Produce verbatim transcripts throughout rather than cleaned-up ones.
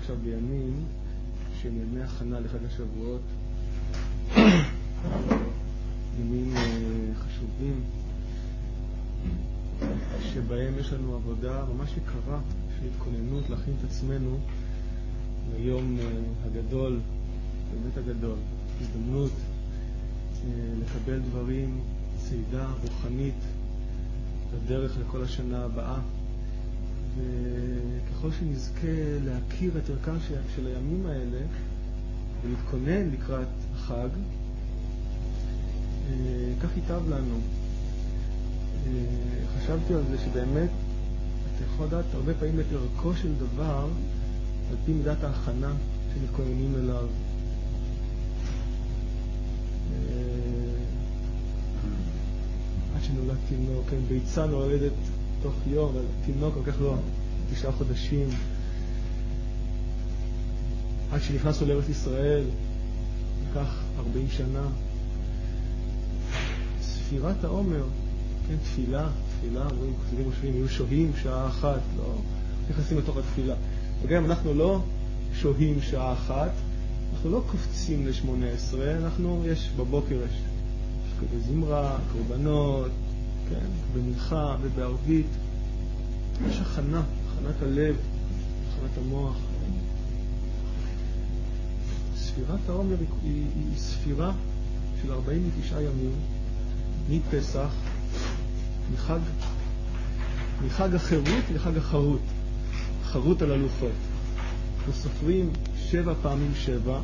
עכשיו בימים שהם ימי הכנה לחג השבועות, ימים חשובים שבהם יש לנו עבודה ממש יקרה של התכוננות להכין את עצמנו ליום הגדול, באמת הגדול, הזדמנות לקבל דברים, צעידה רוחנית בדרך לכל השנה הבאה. וככל שנזכה להכיר את ערכם של, של הימים האלה ולהתכונן לקראת החג, כך ייטב לנו. חשבתי על זה שבאמת אתה יכול לדעת הרבה פעמים את ערכו של דבר על פי מידת ההכנה שמתכוננים אליו. עד שנולד תינוק, כן, ביצה נולדת תוך יום, אבל תינוק לקח לו תשעה חודשים. עד שנכנסנו לארץ ישראל, לקח ארבעים שנה. ספירת העומר, כן, תפילה, תפילה, רואים, חסידים חושבים, יהיו שוהים שעה אחת, לא נכנסים לתוך התפילה. וגם אנחנו לא שוהים שעה אחת, אנחנו לא קופצים ל-שמונה עשרה, אנחנו, יש בבוקר, יש כדי זמרה, קורבנות, כן, במנחה ובערבית, יש הכנה, הכנת הלב, הכנת המוח. ספירת העומר היא, היא, היא ספירה של ארבעים ותשעה ימים, מפסח, מחג, מחג החירות לחג החרות, חרות על הלוחות. אנחנו סופרים שבע פעמים שבע,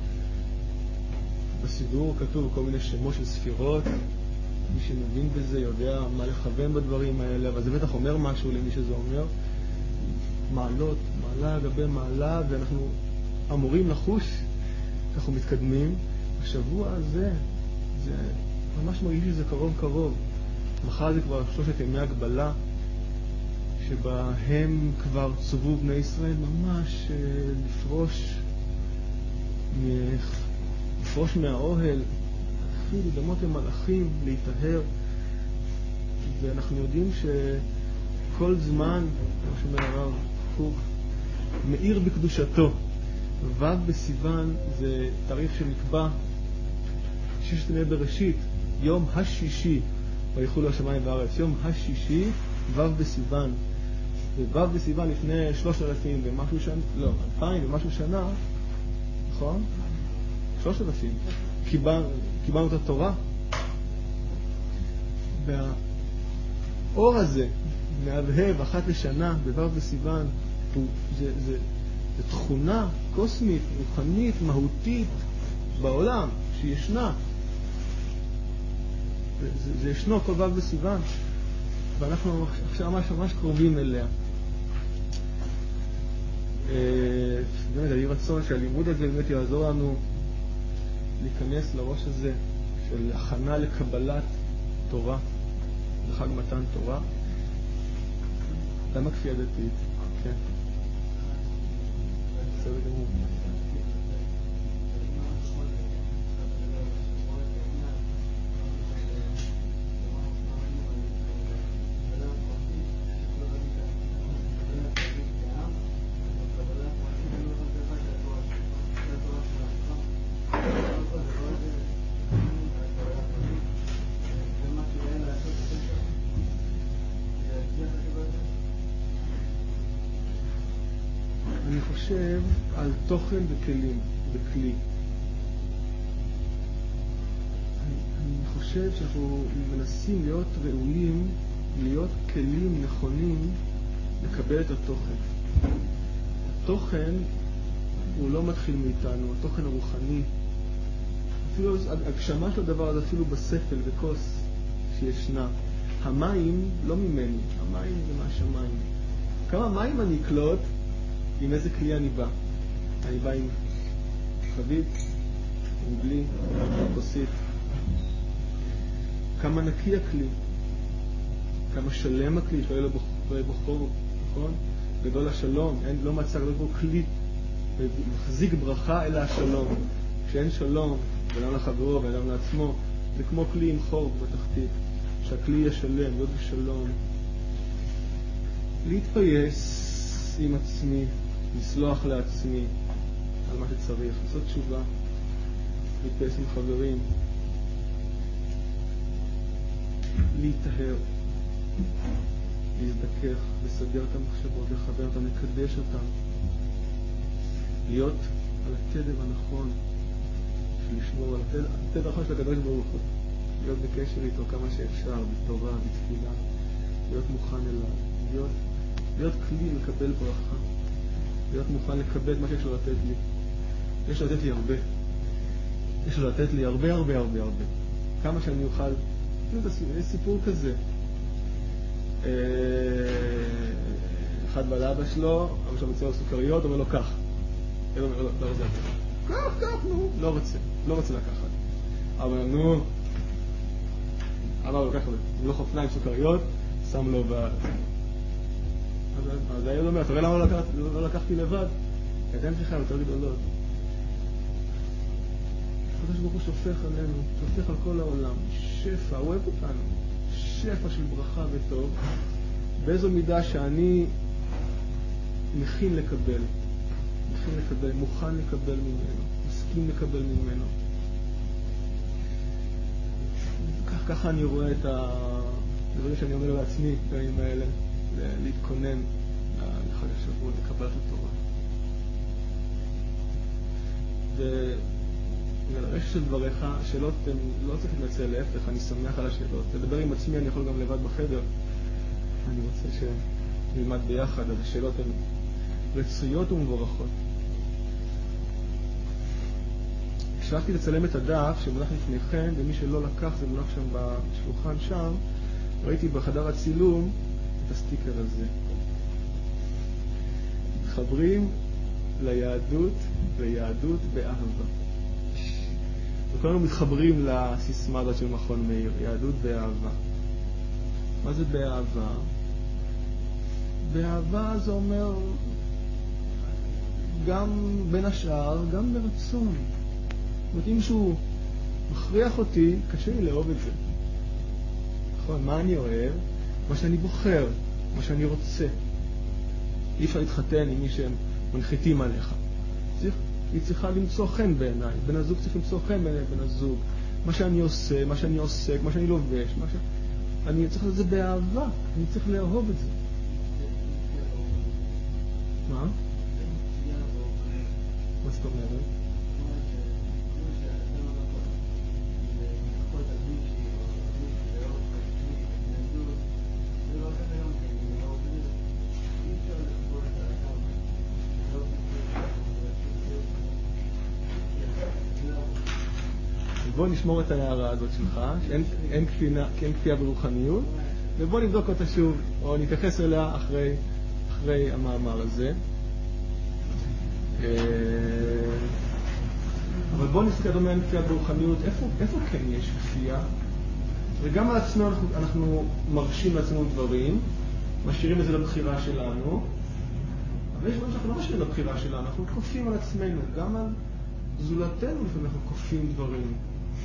בסידור כתוב כל מיני שמות של ספירות, מי שמבין בזה יודע מה לכוון בדברים האלה, אבל זה בטח אומר משהו למי שזה אומר. מעלות, מעלה לגבי מעלה, ואנחנו אמורים לחוש, אנחנו מתקדמים. השבוע הזה, זה ממש מרגיש שזה קרוב קרוב. מחר זה כבר שלושת ימי הגבלה, שבהם כבר צובו בני ישראל ממש לפרוש, לפרוש מהאוהל, אפילו דמות למלאכים, להתאהר. ואנחנו יודעים שכל זמן, כמו שאומר הרב קוק, מאיר בקדושתו. ו' בסיוון זה תאריך שנקבע ששת ימי בראשית, יום השישי, ויחולו השמיים והארץ, יום השישי, ו' בסיוון. וו' בסיוון לפני שלושת אלפים ומשהו שנה, לא, אלפיים ומשהו שנה, נכון? שלושת אלפים. קיבלנו, קיבלנו את התורה. והאור הזה, מהבהב אחת לשנה, בו' בסיוון, הוא, זה, זה, זה תכונה קוסמית, רוחנית, מהותית בעולם, שישנה. זה, זה ישנו כל ו' בסיוון, ואנחנו עכשיו ממש ממש קרובים אליה. באמת, אני רצון שהלימוד הזה באמת יעזור לנו להיכנס לראש הזה של הכנה לקבלת תורה, לחג מתן תורה. למה כפייה דתית? כן. בסדר גמור. על תוכן וכלים, וכלי. אני, אני חושב שאנחנו מנסים להיות ראויים, להיות כלים נכונים לקבל את התוכן. התוכן הוא לא מתחיל מאיתנו, התוכן הרוחני. אפילו הגשמה של הדבר הזה, אפילו בספל וכוס שישנה. המים לא ממני, המים זה מהשמיים. כמה מים אני אקלוט, עם איזה כלי אני בא. אני בא עם חבית, עם דלי, עם כוסית. כמה נקי הכלי, כמה שלם הכלי, שואל לבחור, נכון? גדול השלום, אין, לא מצא גדול בו כלי, מחזיק ברכה אלא השלום. כשאין שלום, ואין לחברו ואין לעצמו, זה כמו כלי עם חור בתחתית, שהכלי יהיה שלם, להיות בשלום. להתפייס עם עצמי, לסלוח לעצמי על מה שצריך, לעשות תשובה, להתפייס עם חברים, להתאהר, להזדכך, לסדר את המחשבות, לחבר אותם, לקדש אותם, להיות על התדר הנכון, לשמור על התדר, התדר הנכון של הקדוש ברוך הוא, להיות בקשר איתו כמה שאפשר, בתורה, בתפילה, להיות מוכן אליו, להיות, להיות כלי לקבל ברכה, להיות מוכן לקבל מה שיש לו לתת לי. יש לו לתת לי הרבה. יש לו לתת לי הרבה הרבה הרבה הרבה. כמה שאני אוכל. יש סיפור כזה. אחד בא לאבא שלו, אבא שלו מציע לו סוכריות, אומר לו כך. הוא אומר לו, לא רוצה לקחת. כך, כך, נו. לא רוצה. לא רוצה לקחת. אבא אומר, נו. אבא הוא לקח לו חופניים סוכריות, שם לו ב... אז הילד אומר, אתה רואה למה לא לקחתי לבד? הידיים שלך יותר גדולות. הקדוש ברוך הוא שופך עלינו, שופך על כל העולם, שפע, הוא אוהב אותנו, שפע של ברכה וטוב, באיזו מידה שאני מכין לקבל, מכין לקבל, מוכן לקבל ממנו, מסכים לקבל ממנו. כך, ככה אני רואה את הדברים שאני אומר לעצמי, בימים האלה, להתכונן לחג השבוע, לקבלת התורה. ולרשת של דבריך, שאלות הן לא צריך להתנצל, להפך, אני שמח על השאלות. לדבר עם עצמי אני יכול גם לבד בחדר. אני רוצה שנלמד ביחד, אז השאלות הן רצויות ומבורכות. כשהלכתי לצלם את הדף שמונח לפניכם, ומי שלא לקח זה מונח שם בשולחן שם, ראיתי בחדר הצילום את הסטיקר הזה. מתחברים ליהדות, ליהדות באהבה. וכולנו מתחברים לסיסמה הזאת של מכון מאיר, יהדות באהבה. מה זה באהבה? באהבה זה אומר גם בין השאר, גם ברצון. זאת אומרת, אם שהוא מכריח אותי, קשה לי לאהוב את זה. נכון, מה אני אוהב? מה שאני בוחר, מה שאני רוצה. אי אפשר להתחתן עם מי שהם מנחיתים עליך. צריך, היא צריכה למצוא חן בעיניי. בן הזוג צריך למצוא חן בעיניי בן הזוג. מה שאני עושה, מה שאני עוסק, מה שאני לובש, מה ש... אני צריך לעשות את זה באהבה. אני צריך לאהוב את זה. מה? מה זאת אומרת? בוא נשמור את ההערה הזאת שלך, שאין אין כפייה, אין כפייה ברוחניות, ובוא נבדוק אותה שוב, או נתייחס אליה אחרי, אחרי המאמר הזה. אבל בוא נסתכל דומה אין כפייה ברוחניות, איפה, איפה כן יש כפייה? וגם על עצמנו אנחנו, אנחנו מרשים לעצמנו דברים, משאירים את זה לבחירה שלנו, אבל יש דברים שאנחנו לא משאירים לבחירה שלנו, אנחנו כופים על עצמנו, גם על זולתנו לפעמים אנחנו כופים דברים.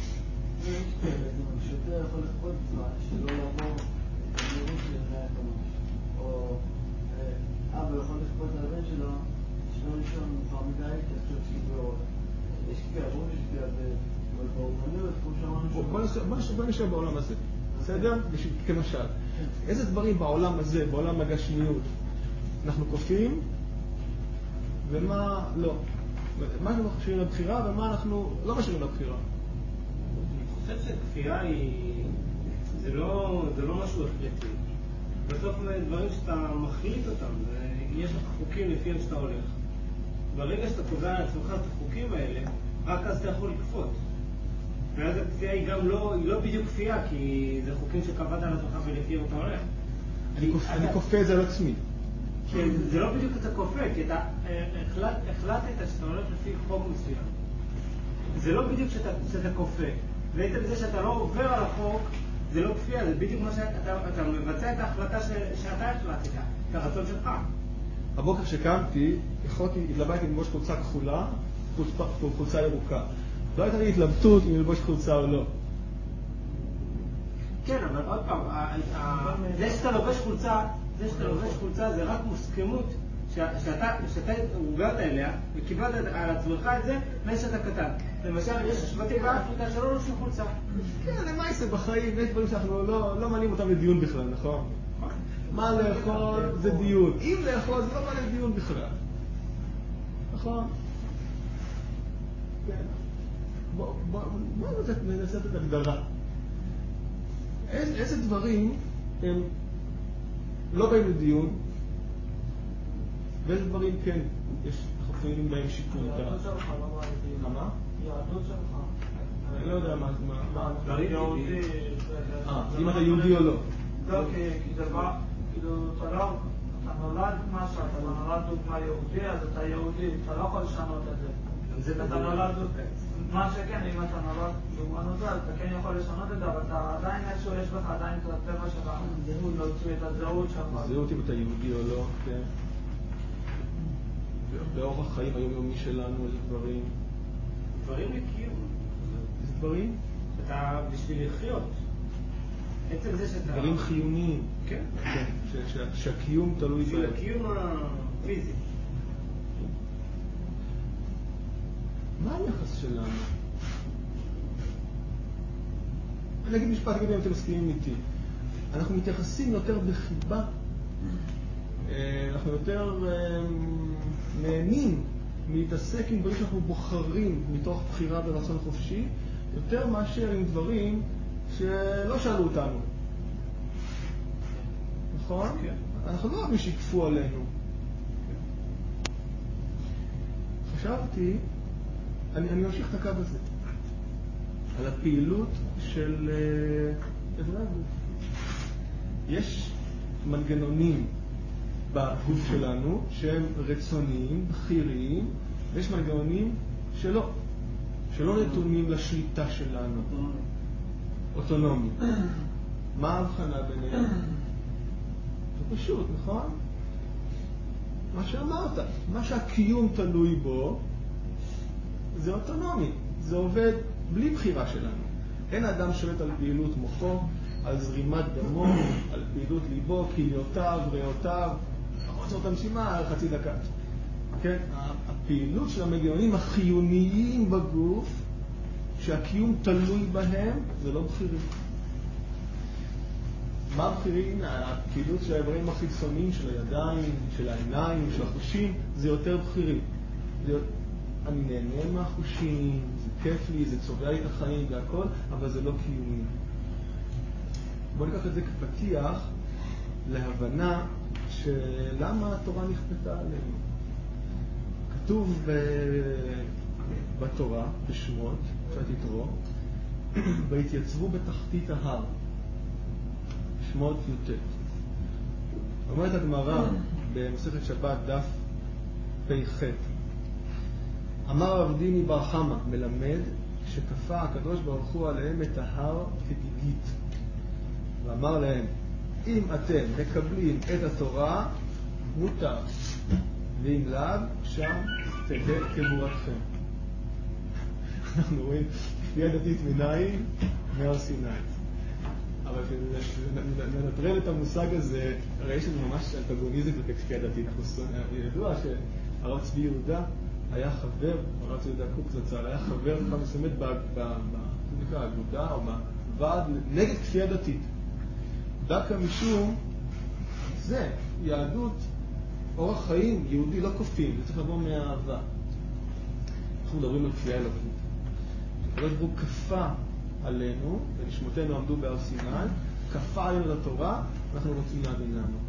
שוטר יכול לכפות זמן שלא לעבור את המירות של בני הקמוש, או אבא יכול לכפות על הבן שלו שלא לישון כבר מדי כתוב שיגור. יש כפייה, בואו יש כפייה ברוחניות, כמו שאמרנו. בוא נשאר בעולם הזה, בסדר? כמשל, איזה דברים בעולם הזה, בעולם הגשמיות, אנחנו כופים ומה לא? מה אנחנו משאירים לבחירה ומה אנחנו לא משאירים לבחירה? אני חושב שכפייה היא... זה לא, זה לא משהו החלטי. בסוף דברים שאתה מחליט אותם, יש לך חוקים לפיהם שאתה הולך. ברגע שאתה קובע על עצמך את החוקים האלה, רק אז אתה יכול לקפות. ואז הכפייה היא גם לא, היא לא בדיוק כפייה, כי זה חוקים שקבעת על עצמך ולפיהם אתה הולך. אני כופה את זה על עצמי. כי זה לא בדיוק אתה כופה, כי אתה החלטת שאתה הולך לפי חוק מסוים. זה לא בדיוק שאתה כופה. ועצם זה שאתה לא עובר על החוק, זה לא כפייה, זה בדיוק מה שאתה מבצע את ההחלטה שאתה החלטת, את הרצון שלך. הבוקר שקמתי, יכולתי, התלבטתי ללבוש חולצה כחולה, חולצה ירוקה. לא הייתה לי התלבטות אם ללבוש חולצה או לא. כן, אבל עוד פעם, זה שאתה לובש חולצה, זה שאתה לובש חולצה זה רק מוסכמות שאתה הוגרת אליה וקיבלת על עצמך את זה מאז שאתה קטן. למשל, יש שבטים באפריקה שלא נושאים חולצה. כן, למה יש בחיים? יש דברים שאנחנו לא מעלים אותם לדיון בכלל, נכון? מה לאכול זה דיון. אם לאכול זה לא מעלה לדיון בכלל. נכון? כן. בואו ננסה את הגדרה. איזה דברים הם לא באים לדיון, ואיזה דברים כן, יש חפויים בהם שיקול דעת. יהדות שלך לא באה לדיון. מה? יהדות שלך. אני לא יודע מה. יהודי. אם אתה יהודי או לא. לא, כי זה בא, כאילו, אתה לא, אתה נולד משהו, אתה נולד דוגמה יהודי, אז אתה יהודי, אתה לא יכול לשנות את זה. אתה נולד, מה שכן, אם אתה נולד דוגמה נולד, אתה כן יכול לשנות את זה, אבל אתה עדיין איזשהו, יש בך עדיין את הטבע שלך, להוציא את הזהות שלך. זהות אם אתה יהודי או לא, כן. באורח החיים היומיומי שלנו, איזה דברים? דברים לקיום. איזה דברים? אתה בשביל לחיות. עצם זה שאתה... דברים חיוניים. כן. כן, שהקיום תלוי בהם. בשביל הקיום הפיזי. מה היחס שלנו? אני אגיד משפט, תגידו אם אתם מסכימים איתי. אנחנו מתייחסים יותר בחיבה. אנחנו יותר נהנים להתעסק עם דברים שאנחנו בוחרים מתוך בחירה ברצון חופשי, יותר מאשר עם דברים שלא שאלו אותנו. נכון? כן. אנחנו לא רק משיקפו עלינו. חשבתי, אני, אני ממשיך את הקו הזה, על הפעילות של איברי הגוף. יש מנגנונים בגוף שלנו שהם רצוניים, בחיריים, ויש מנגנונים שלא, שלא נתונים לשליטה שלנו. אוטונומי. מה ההבחנה ביניהם? זה פשוט, נכון? מה שאמרת, מה שהקיום תלוי בו, זה אוטונומי. זה עובד בלי בחירה שלנו. אין אדם שולט על פעילות מוחו, על זרימת דמו, על פעילות ליבו, כליותיו, ריאותיו, עוצרות הנשימה על חצי דקה. כן? הפעילות של המנגנונים החיוניים בגוף, שהקיום תלוי בהם, זה לא בחירים. מה בחירים? הפעילות של האיברים החיצוניים, של הידיים, של העיניים, של החושים, זה יותר בחירים. זה... אני נהנה מהחושים, זה כיף לי, זה צובע לי את החיים והכל, אבל זה לא קיומי. בואו ניקח את זה כפתיח להבנה שלמה התורה נכפתה עלינו. כתוב ב... בתורה, בשמות, קצת יתרו, והתייצבו בתחתית ההר. שמות י"ט. אומרת הגמרא במסכת שבת דף פ"ח, אמר רב דיני בר חמא מלמד שכפה הקדוש ברוך הוא עליהם את ההר כגיגית, ואמר להם, אם אתם מקבלים את התורה מותר, ואם לאו שם תהא קבורתכם. אנחנו רואים כפייה דתית מנין? מהר סיני. אבל כשנטרל את המושג הזה, הרי יש לנו ממש אנטגוניזם ככפייה דתית. ידוע שהרב צבי יהודה היה חבר, הרב צבי יהודה קוק זצ"ל, היה חבר מסוימת באגודה או בוועד נגד כפייה דתית. דווקא משום זה, יהדות, אורח חיים, יהודי לא כופים, זה צריך לבוא מהאהבה. אנחנו מדברים על כפייה אלוקית. הקדוש ברוך הוא כפה עלינו, ונשמותינו עמדו בהר סיני, כפה עלינו לתורה, אנחנו רוצים להבין למה.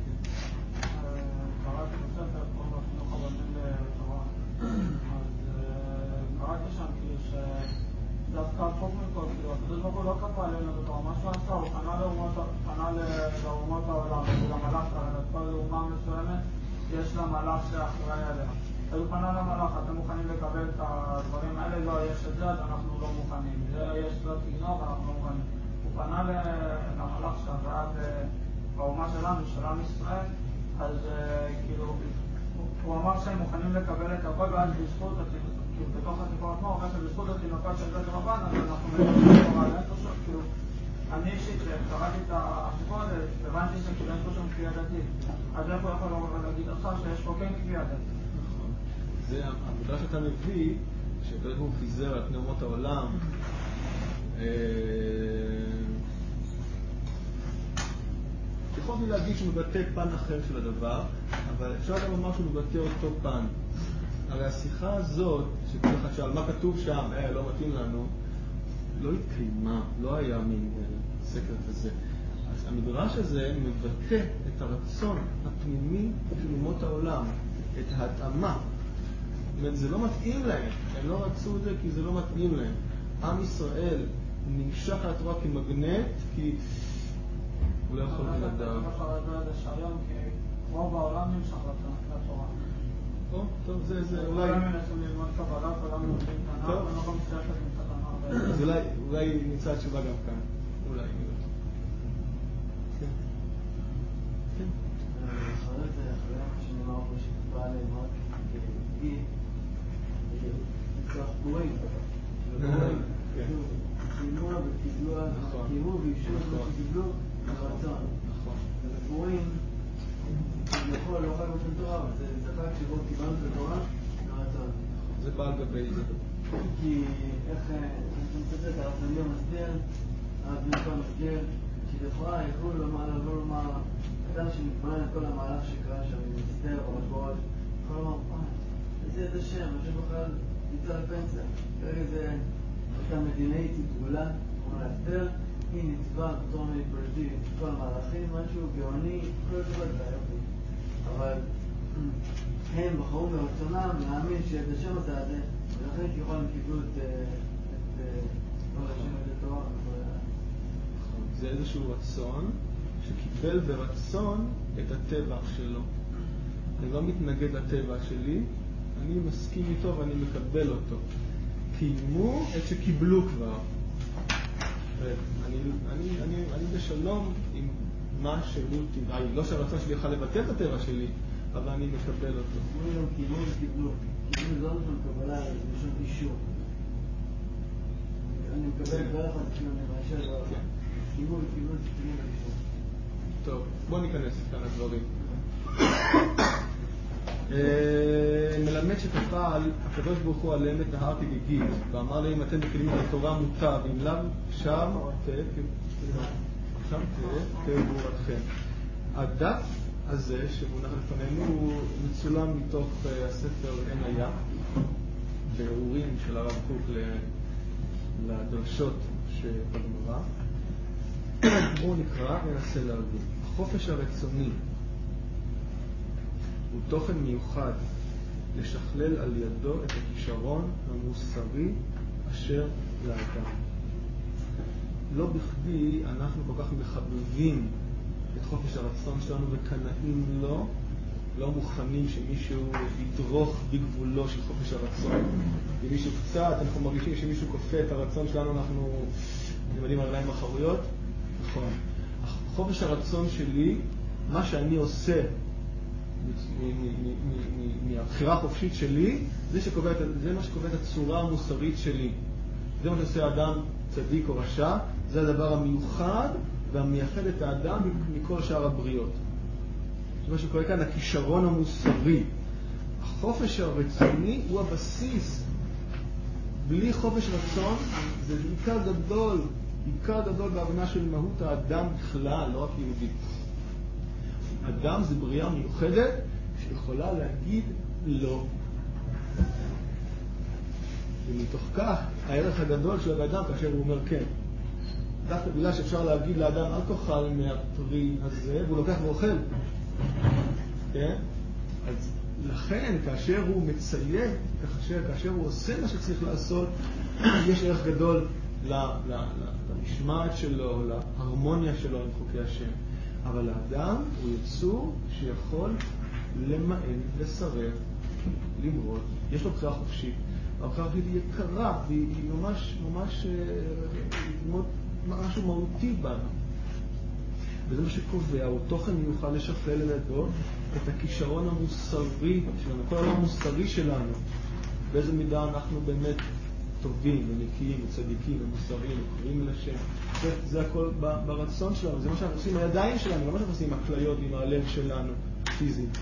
קראתי בספר, כל החינוך הבנים לתורה, אז קראתי שם כאילו שדווקא הפוך מכל, כאילו הקדוש ברוך הוא לא כפה עלינו לתורה, מה שהוא עשה, הוא פנה לאומות העולם, למלאך, כל לאומה מסוימת, יש לה מלאך שאחראי עליה. אז הוא פנה למלאך, אתם מוכנים לקבל את הדברים האלה? לא, יש את זה, אז אנחנו לא מוכנים. יש לו תגנוב, אנחנו לא מוכנים. הוא פנה למלאך שעבד באומה שלנו, של עם ישראל, אז כאילו, הוא אמר שהם מוכנים לקבל את הכל, ואז בזכות התינוקות, כאילו, בתוך התיקורת מה, הוא אומר שבזכות התינוקות של בית רבן, אז אנחנו מקבלים תורה עליהם, כאילו, אני אישית, כשקראתי את הסיפור הזה, הבנתי שכאילו אין פה שום כפייה דתית. אז איפה יכול להגיד עכשיו שיש פה כן כפייה דתית? נכון. זה המדרש שאתה מביא, שהקדוש ברוך הוא חיזר על פני אומות העולם, יכולתי להגיד שהוא מבטא פן אחר של הדבר, אבל אפשר גם לומר שהוא מבטא אותו פן. הרי השיחה הזאת, שכל אחד שאל מה כתוב שם, אה, לא מתאים לנו, לא התקיימה, לא היה מין סקר כזה. אז המדרש הזה מבטא את הרצון הפנימי של אומות העולם, את ההתאמה. זאת אומרת, זה לא מתאים להם, הם לא רצו את זה כי זה לא מתאים להם. עם ישראל נמשך לתורה כמגנט, כי הוא לא יכול לדעת. אני לא יכול לדעת שהיום, כי רוב העולם נמשך לתורה. או, טוב, זה, זה, אולי... כולם מנסים ללמוד קבלה, כולם לומדים תנ"ך, ואני לא מצליח עם תנ"ך. אז אולי, אולי נמצא התשובה גם כאן. אולי, אני לא יודע. כן. כן. אחרי זה, אחרי מה שנאמר פה שכתובה עליהם רק כדי, נצטרך פורים. ופורים, קיימו וקיבלו, קיימו ואישרו את מה שקיבלו, הרצון. נכון. ובפורים, כביכול לא חייב של תורה, אבל זה חג שבו קיבלנו את התורה, הרצון. זה בא על גבי זה. כי איך, אני מצטט, הרב דניאל מסביר, הרב דניאל מסביר, שלכאורה יכולו לבוא לומר, אדם שמתבונן על כל המהלך שקרה שם, עם אסתר או רבות, יכול לומר, איזה איזה שם, השם בכלל יצא לפנסיה. כרגע זה הייתה מדינאית גדולה, כמו לאסתר, היא נצבעה בתור מניפולטיבית את כל המהלכים, משהו גאוני, כל דבר בעייתי. אבל הם בחרו ברצונם להאמין שאת השם עשה את זה, ולכן ככל הם קיבלו את כל השם ואת התורה. זה איזשהו רצון שקיבל ברצון את הטבע שלו. אני לא מתנגד לטבע שלי, אני מסכים איתו ואני מקבל אותו. קיימו את שקיבלו כבר. אני, אני, אני, אני בשלום עם מה שהוא טבעי. לא שהרצון שלי יוכל לבטל את הטבע שלי, אבל אני מקבל אותו. קיימו קיימו וקיבלו. קיימו זו ראשון קבלה, זה ראשון אישור. אני מקבל דרך על כאילו אני מאשר דרך. קיימו וקיבלו זה קיימו ואישור. טוב, בואו ניכנס כאן לדברים. מלמד שכפל, הקדוש ברוך הוא עליהם את ההר כגיגית, ואמר להם, אתם מקיימים את התורה מותר, ואם לאו שם תהא גבורתכם. הדף הזה שמונח לפנינו הוא מצולם מתוך הספר אין היה, באורים של הרב קוק לדרשות שבגמרא. בואו נקרא וננסה להבין. החופש הרצוני הוא תוכן מיוחד לשכלל על ידו את הכישרון המוסרי אשר לאדם. לא בכדי אנחנו כל כך מחבבים את חופש הרצון שלנו וקנאים לו, לא מוכנים שמישהו ידרוך בגבולו של חופש הרצון. אם מישהו קצת, אנחנו מרגישים שמישהו כופה את הרצון שלנו, אנחנו נמדים על רגליים אחוריות. נכון. חופש הרצון שלי, מה שאני עושה מהבחירה החופשית שלי, זה שקובע, זה מה שקובע את הצורה המוסרית שלי. זה מה שעושה האדם צדיק או רשע, זה הדבר המיוחד והמייחד את האדם מכל שאר הבריות. זה מה שקורה כאן, הכישרון המוסרי. החופש הרצוני הוא הבסיס. בלי חופש רצון זה עיקר גדול, עיקר גדול בהבנה של מהות האדם בכלל, לא רק יהודי. אדם זה בריאה מיוחדת שיכולה להגיד לא. ומתוך כך הערך הגדול של האדם כאשר הוא אומר כן. דווקא בגלל שאפשר להגיד לאדם אל תאכל מהפרי הזה, והוא לוקח ואוכל. כן? אז לכן כאשר הוא מציית, כאשר, כאשר הוא עושה מה שצריך לעשות, יש ערך גדול למשמעת שלו, להרמוניה שלו עם חוקי השם. אבל האדם הוא יצור שיכול למען, לסרב, למרוד. יש לו בחירה חופשית. הבחירה החופשית היא יקרה, והיא ממש, ממש, משהו מהותי בנו. וזה מה שקובע, הוא תוכן מיוחד לשכלל על ידו את הכישרון המוסרי שלנו, כל העולם המוסרי שלנו. באיזו מידה אנחנו באמת טובים ונקיים וצדיקים ומוסריים וקוראים אל השם. זה, זה הכל ברצון שלנו, זה מה שאנחנו עושים עם הידיים שלנו, לא מה שאנחנו עושים עם הכליות ועם הלב שלנו, פיזית.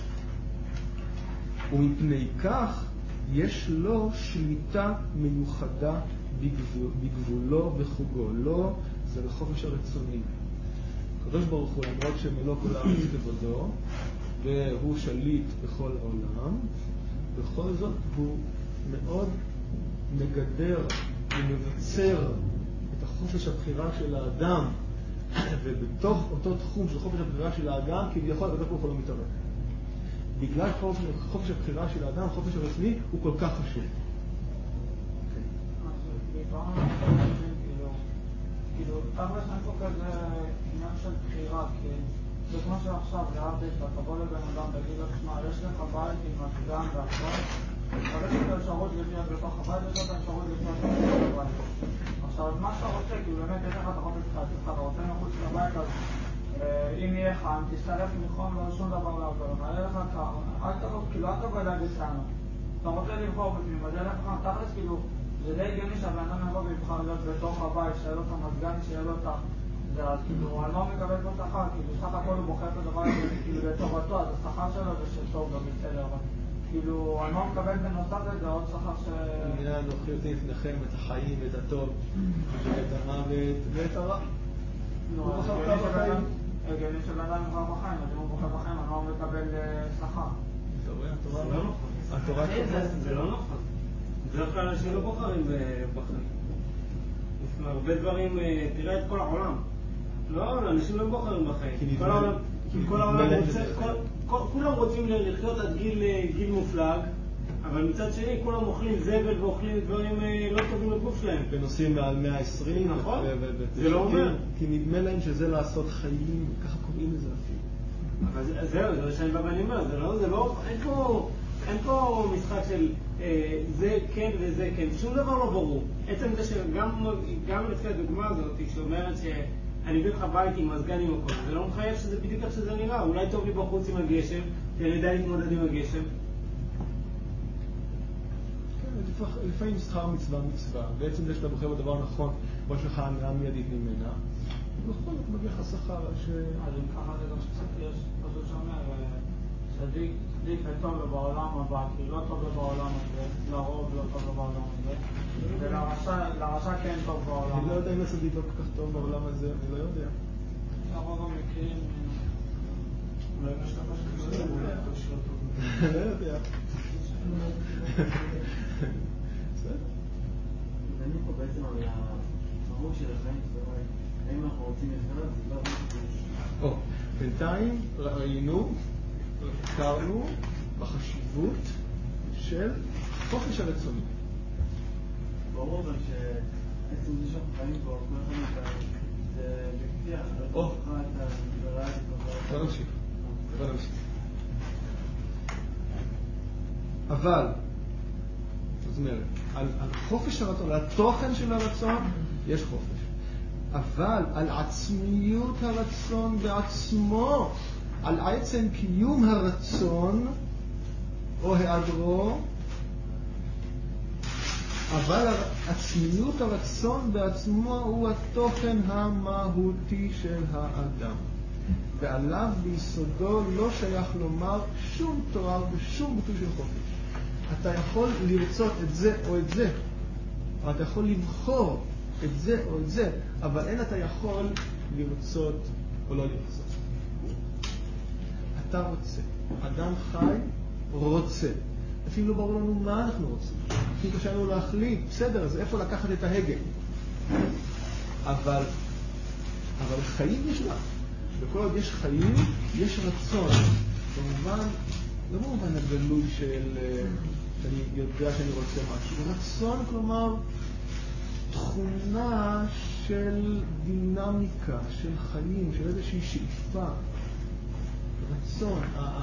ומפני כך יש לו שליטה מיוחדה בגבול, בגבולו וחוגו. לא, זה לחופש הרצוני. הקדוש ברוך הוא, למרות שמלוא כל הארץ כבודו, והוא שליט בכל העולם, בכל זאת הוא מאוד מגדר ומבצר את החופש הבחירה של האדם, ובתוך אותו תחום של חופש הבחירה של האדם, כביכול הקדוש ברוך הוא לא מתערב. בגלל חופש, חופש הבחירה של האדם, חופש הרצוני, הוא כל כך חשוב. כאילו, תכל'ס אין פה כזה עניין של בחירה, כי זה כמו שעכשיו, להבדיל, אתה תבוא לבן אדם, תגיד לו, תשמע, יש לך בית עם מזגן והכל, אבל יש לך אפשרות לחיות בתוך הבית, יש לך אפשרות לחיות בתוך הבית. עכשיו, מה שאתה רוצה, כאילו באמת יש לך את החופש בחירה שלך, אתה רוצה מחוץ לבית, אז אם יהיה חם, תסתרף מחום, לא שום דבר לעזור, מעלה לך קר, אל תבוא, כאילו, אל תבוא אליי בסענו. אתה רוצה לבחור בפנים, אז יהיה לך חם, תכל'ס, כאילו, זה די הגיוני שהבן אדם יבוא ויבחר להיות בתוך הבית, שיהיה לו את המזגן, שיהיה לו את ה... זה אז כאילו, על מה הוא מקבל פה שכר? כאילו, סך הכל הוא בוחר את הדבר הזה, כאילו, לטובתו, אז השכר שלו זה שטוב גם בסדר, אבל כאילו, על מה הוא מקבל בנוסף לזה עוד שכר ש... הנה, נוכלי אותי לפניכם את החיים ואת הטוב, ואת המוות ואת הרע. נו, אז הגיוני שבן אדם יבחר בחיים, אז אם הוא בוחר בחיים, על מה הוא מקבל שכר? אתה רואה, התורה זה לא נכון. התורה זה לא נכון. בדרך כלל אנשים לא בוחרים בחיים. הרבה דברים, תראה את כל העולם. לא, אנשים לא בוחרים בחיים. כל העולם, כל העולם רוצה, כולם רוצים לחיות עד גיל מופלג, אבל מצד שני כולם אוכלים זבל ואוכלים דברים לא טובים לגוף שלהם. ונוסעים מעל מאה ועשרים. נכון, זה לא אומר. כי נדמה להם שזה לעשות חיים, ככה קוראים לזה אפילו. אז זהו, זה מה שאני בא ואני אומר, זה לא, אין פה... אין פה משחק של אה, זה כן וזה כן, שום דבר לא ברור. עצם זה שגם לפי הדוגמה הזאת, שאומרת שאני מביא לך בית עם מזגן עם הכל, זה לא מחייב שזה בדיוק איך שזה נראה. אולי טוב לי בחוץ עם הגשם, כי אני יודע להתמודד עם הגשם. כן, לפעמים שכר מצווה מצווה. בעצם זה שאתה בוחר בדבר נכון, או יש לך הנאה מיידית ממנה, בכל זאת מגיע לך שכר ש... אז אם ככה זה גם שקצת יש, פשוט שאומר, צדיק, צדיק וטוב לו בעולם הבא, כי לא טוב לו בעולם הזה, לרוב לא טוב לו בעולם הזה, ולרשע כן טוב בעולם. אני לא יודע אם הצדיק לא כל כך טוב בעולם הזה, אני לא יודע. לרוב המקרים... אולי משתמש כזה, אולי הכל שלא טוב. לא יודע. בסדר. דנים פה בעצם על המהות של החיים, האם אנחנו רוצים לחיות, זה לא משהו. או, בינתיים ראינו, הכרנו בחשיבות של חופש הרצוני. ברור אבל שעצם זה שאנחנו חיים פה, כל אחד זה בכפייה, לא תוכל את הליברלית. בוא נמשיך, בוא נמשיך. אבל, זאת אומרת, על, על חופש הרצון, על התוכן של הרצון, יש חופש. אבל על עצמיות הרצון בעצמו, על עצם קיום הרצון או היעדרו, אבל עצמיות הרצון בעצמו הוא התוכן המהותי של האדם, ועליו ביסודו לא שייך לומר שום תואר ושום ביטוי של חופש. אתה יכול לרצות את זה או את זה, אתה יכול לבחור את זה או את זה, אבל אין אתה יכול לרצות או לא לרצות. אתה רוצה. אדם חי רוצה. אפילו לא ברור לנו מה אנחנו רוצים. אפילו קשה לנו להחליט. בסדר, אז איפה לקחת את ההגה? אבל, אבל חיים יש לה. וכל עוד יש חיים, יש רצון. במובן, לא במובן הגלוי של, שאני יודע שאני רוצה משהו. רצון, כלומר, תכונה של דינמיקה, של חיים, של איזושהי שאיפה. רצון,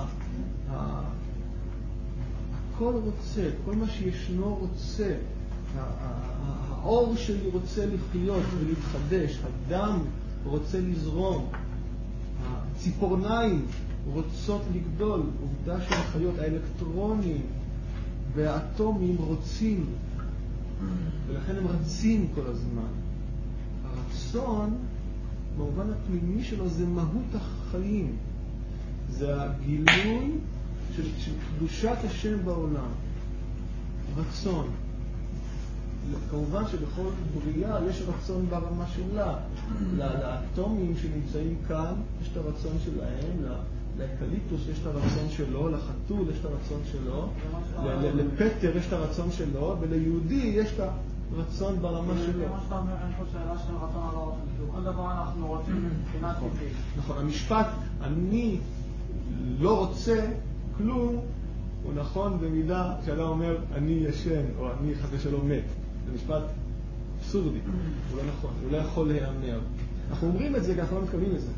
הכל רוצה, כל מה שישנו רוצה, האור שלי רוצה לחיות ולהתחדש, הדם רוצה לזרום, הציפורניים רוצות לגדול, עובדה של החיות, האלקטרונים והאטומים רוצים ולכן הם רצים כל הזמן. הרצון, במובן הפנימי שלו, זה מהות החיים. זה הגילוי של, של קדושת השם בעולם. רצון. כמובן שבכל בריאה יש רצון ברמה שלה. לאטומים שנמצאים כאן יש את הרצון שלהם, לאקליפטוס יש את הרצון שלו, לחתול יש את הרצון שלו, לפטר יש את הרצון שלו, וליהודי יש את הרצון ברמה שלו. זה מה שאתה אומר, אין פה שאלה של רצון על הרצון. כל דבר אנחנו רוצים מבחינת טבעית. נכון, המשפט אני לא רוצה כלום הוא נכון במידה שאדם אומר אני ישן או אני חס ושלום מת. זה משפט אבסורדי, הוא לא נכון, הוא לא יכול להיאמר. אנחנו אומרים את זה כי אנחנו לא מתכוונים לזה.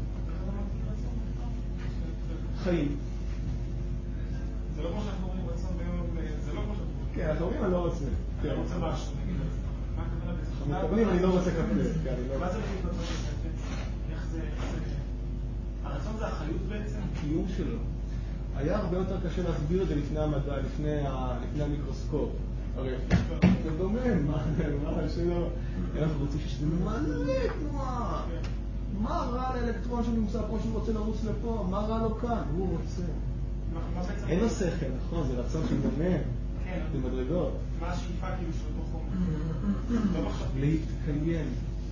חיים. זה לא כמו שאנחנו אומרים רצון ביום, זה לא כמו שאנחנו אומרים. כן, אנחנו אומרים אני לא רוצה. אני לא רוצה משהו, נגיד את זה. מה הכוונה בזה? אנחנו מתכוונים אני לא רוצה קפה. מה זה בדיוק רצון של קפה? איך זה... הרצון זה החיות בעצם? הקיום שלו. היה הרבה יותר קשה להסביר את זה לפני המדע, לפני המיקרוסקופ. הרי זה דומם, מה שלא... אנחנו רוצים שזה מלא תנועה. מה רע לאלקטרון שנמצא פה שהוא רוצה לרוץ לפה? מה רע לו כאן? הוא רוצה. אין לו שכל, נכון, זה רצון של דומם. זה מדרגות. מה השאיפה כאילו של אותו חומר? להתקיים.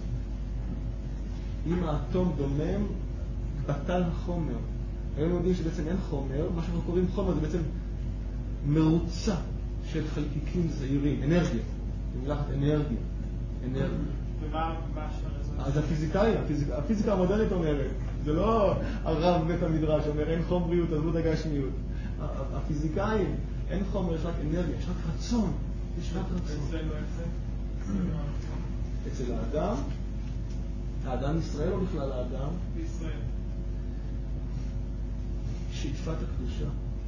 אם האטום דומם, בטל החומר. היום יודעים שבעצם אין חומר, מה שאנחנו קוראים חומר זה בעצם מרוצה של חלקיקים זעירים, אנרגיה. במלאכת אנרגיה. אנרגיה. ומה השאלה? אז הפיזיקאים, הפיזיקה, הפיזיקה המודרנית אומרת, זה לא הרב בית המדרש אומר, אין חומריות, עזבו את הגשמיות. הפיזיקאים, אין חומר, יש רק אנרגיה, יש רק רצון. יש רק רצון. אצלנו אצל? אצל האדם? האדם ישראל או בכלל האדם? בישראל. שאיפת הקדושה.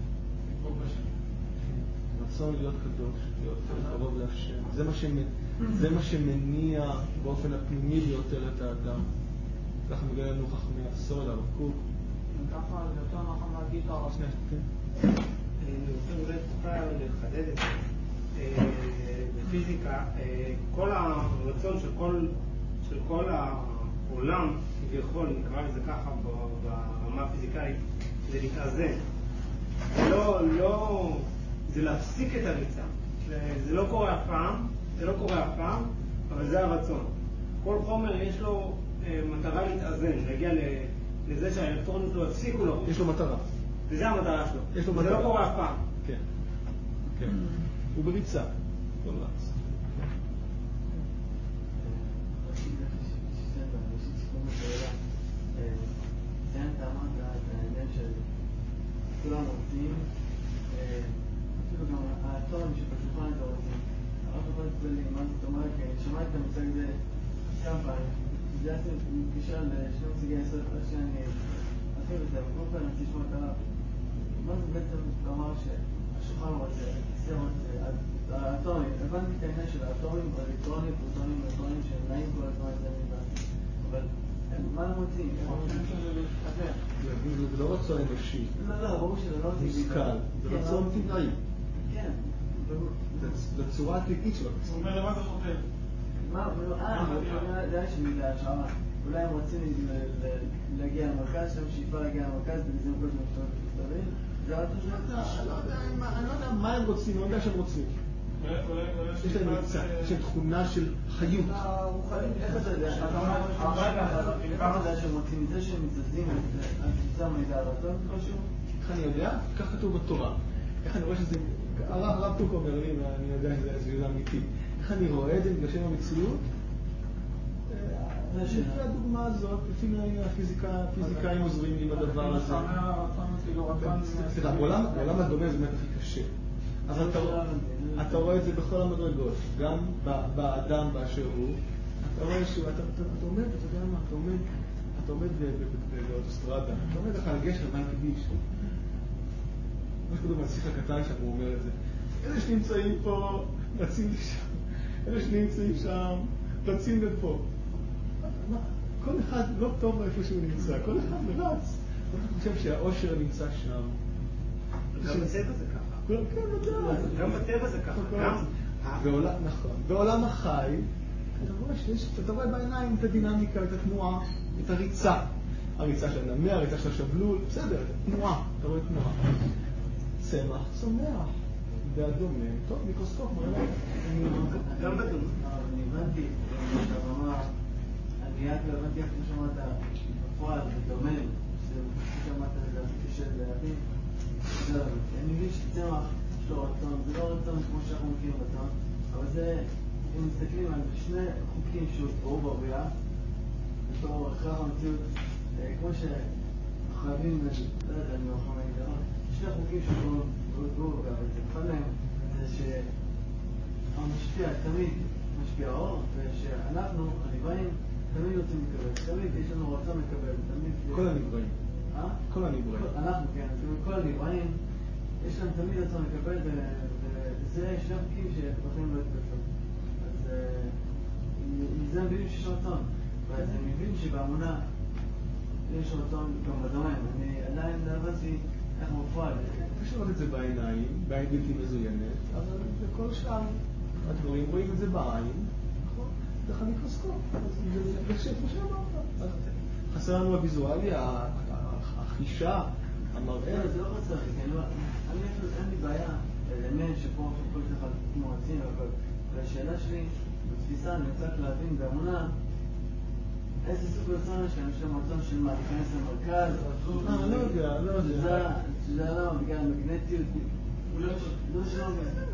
רצון להיות קדוש, להיות קרוב להשם. זה מה שמ... זה מה שמניע באופן הפנימי ביותר את האדם. ככה מגיע לנו חכמי הסוד, הרב קוק. ככה זה יותר נכון להגיד הרב. אני רוצה אולי טיפה לחדד את זה. בפיזיקה, כל הרצון של כל, של כל העולם, כביכול, נקרא לזה ככה ברמה הפיזיקלית, זה להתאזן. זה לא, לא, זה להפסיק את הריצה. זה לא קורה אף פעם, זה לא קורה אף פעם, אבל זה הרצון. כל חומר יש לו אה, מטרה להתאזן, להגיע לזה שהאלקטרונים לא יפסיקו לרוץ. יש לו מטרה. וזה המטרה שלו. יש לו זה מטרה. לא קורה אף פעם. כן. כן. הוא בריצה. לא רץ. ציינת אמרת את העניין של כולם רוצים, אפילו גם האטום שבשולחן הזה רוצים. הרב עובד בלי, מה זאת אומרת? כי אני שמעתי את המושג הזה כמה פעמים. התגייסתי בפגישה לשני נציגי היסוד אחרי שאני ארחיב את זה, אבל כל פעם אני רוצה לשמוע את הרב. מה זה בעצם לומר שהשולחן רוצה, הכיסא רוצה, האטומים, הבנתי את העניין של האטומים, האלקטרונים, פרוטונים, אלקטרונים שהם נעים כל הזמן את זה מבן. אבל מה הם רוצים? הם רוצים שזה להתחבר. זה לא רצון אנושי. לא, לא, ברור שזה לא טבעי. מושכל. זה רצון טבעי. כן. זה צורה הטבעית שלו. הוא אומר למה זה חותר? מה, אה, זה היה שמילה השערה. אולי הם רוצים להגיע למרכז, יש להם שאיפה להגיע למרכז, ובזה הם כל הזמן משתמש בסדרים. זה הרצון שלהם? אני לא יודע מה הם רוצים, אני לא יודע שהם רוצים. יש להם ריצה, יש להם תכונה של חיות. איך אתה יודע? כמה זה היה שהם רוצים? זה שהם מתזזים על תפיסה מידע הרצון כלשהו? איך אני יודע? כך כתוב בתורה. איך אני רואה שזה... הרב קוק אומר לי, ואני יודע שזה אמיתי. איך אני רואה את זה בגלל שם המציאות? לפי הדוגמה הזאת, לפי הפיזיקאים עוזרים לי בדבר הזה. סליחה, בעולם הדומה זה באמת הכי קשה. אבל אתה רואה את זה בכל המדרגות, גם באדם באשר הוא. אתה רואה שהוא, אתה עומד, אתה יודע מה, אתה עומד, אתה עומד באוטוסטרדה, אתה עומד לך על גשר, מה הקדיש? מה שקודם מהשיח הקטן שם, הוא אומר את זה. אלה שנמצאים פה, רצים לשם. אלה שנמצאים שם, רצים לפה. כל אחד לא טוב איפה שהוא נמצא, כל אחד רץ. אני חושב שהאושר נמצא שם. גם בטבע זה ככה. כן, בטבע. גם בטבע זה ככה. גם בעולם, נכון. בעולם החי, אתה רואה שיש, אתה רואה בעיניים את הדינמיקה, את התנועה, את הריצה. הריצה של הנמר, הריצה של השבלול, בסדר, תנועה, אתה רואה תנועה. צמח, צומח, והדומה, טוב, מיקרוסקופ, מראה לך. גם בדומה. אני הבנתי, אתה אמר, אני רק לא הבנתי איך כמו שאמרת, בפועל, בדומה, ששמעת את זה, עשיתי של להבין, אני מבין שצמח, יש לו רצון, זה לא רצון כמו שאנחנו מכירים רצון, אבל זה, אם מסתכלים על שני חוקים שהוצבעו בבריאה, בתור הכרח המציאות, כמו שחייבים, לא יודע, אני לא יכול להגיד, אבל שני חוקים שהוצבעו בבריאה, אחד מהם זה שהמשפיע תמיד משפיע אור, ושאנחנו, הנבראים, תמיד רוצים לקבל, תמיד יש לנו רצון לקבל, תמיד... כל הנבראים. אה? כל הנבראים. אנחנו, כן, כל הנבראים, יש להם תמיד רצון לקבל, וזה שני חוקים שבחיים לא יתקפלו. אז מזה הם מבינים שיש רצון, ואז הם מבינים שבאמונה יש רצון גם בדומה. אני עדיין לא הבנתי איך מופעל. אפשר לראות את זה בעיניים, בעין בלתי מזוינת, אבל בכל שאר הדברים רואים את זה בעין, נכון? דרך המיקרוסקופ. זה מתגשם כמו שאמרת. חסר לנו הוויזואלי, החישה, המראה. זה לא חסר לי, אין לי בעיה אלמנט שפה כל זה אחד כמו רצים, אבל השאלה שלי, בתפיסה, אני רוצה להבין באמונה איזה סוג רצון יש להם, יש להם רצון של מה, להיכנס למרכז? אה, לא יודע, לא יודע. שזה למה, בגלל המגנטיות, לא שלום.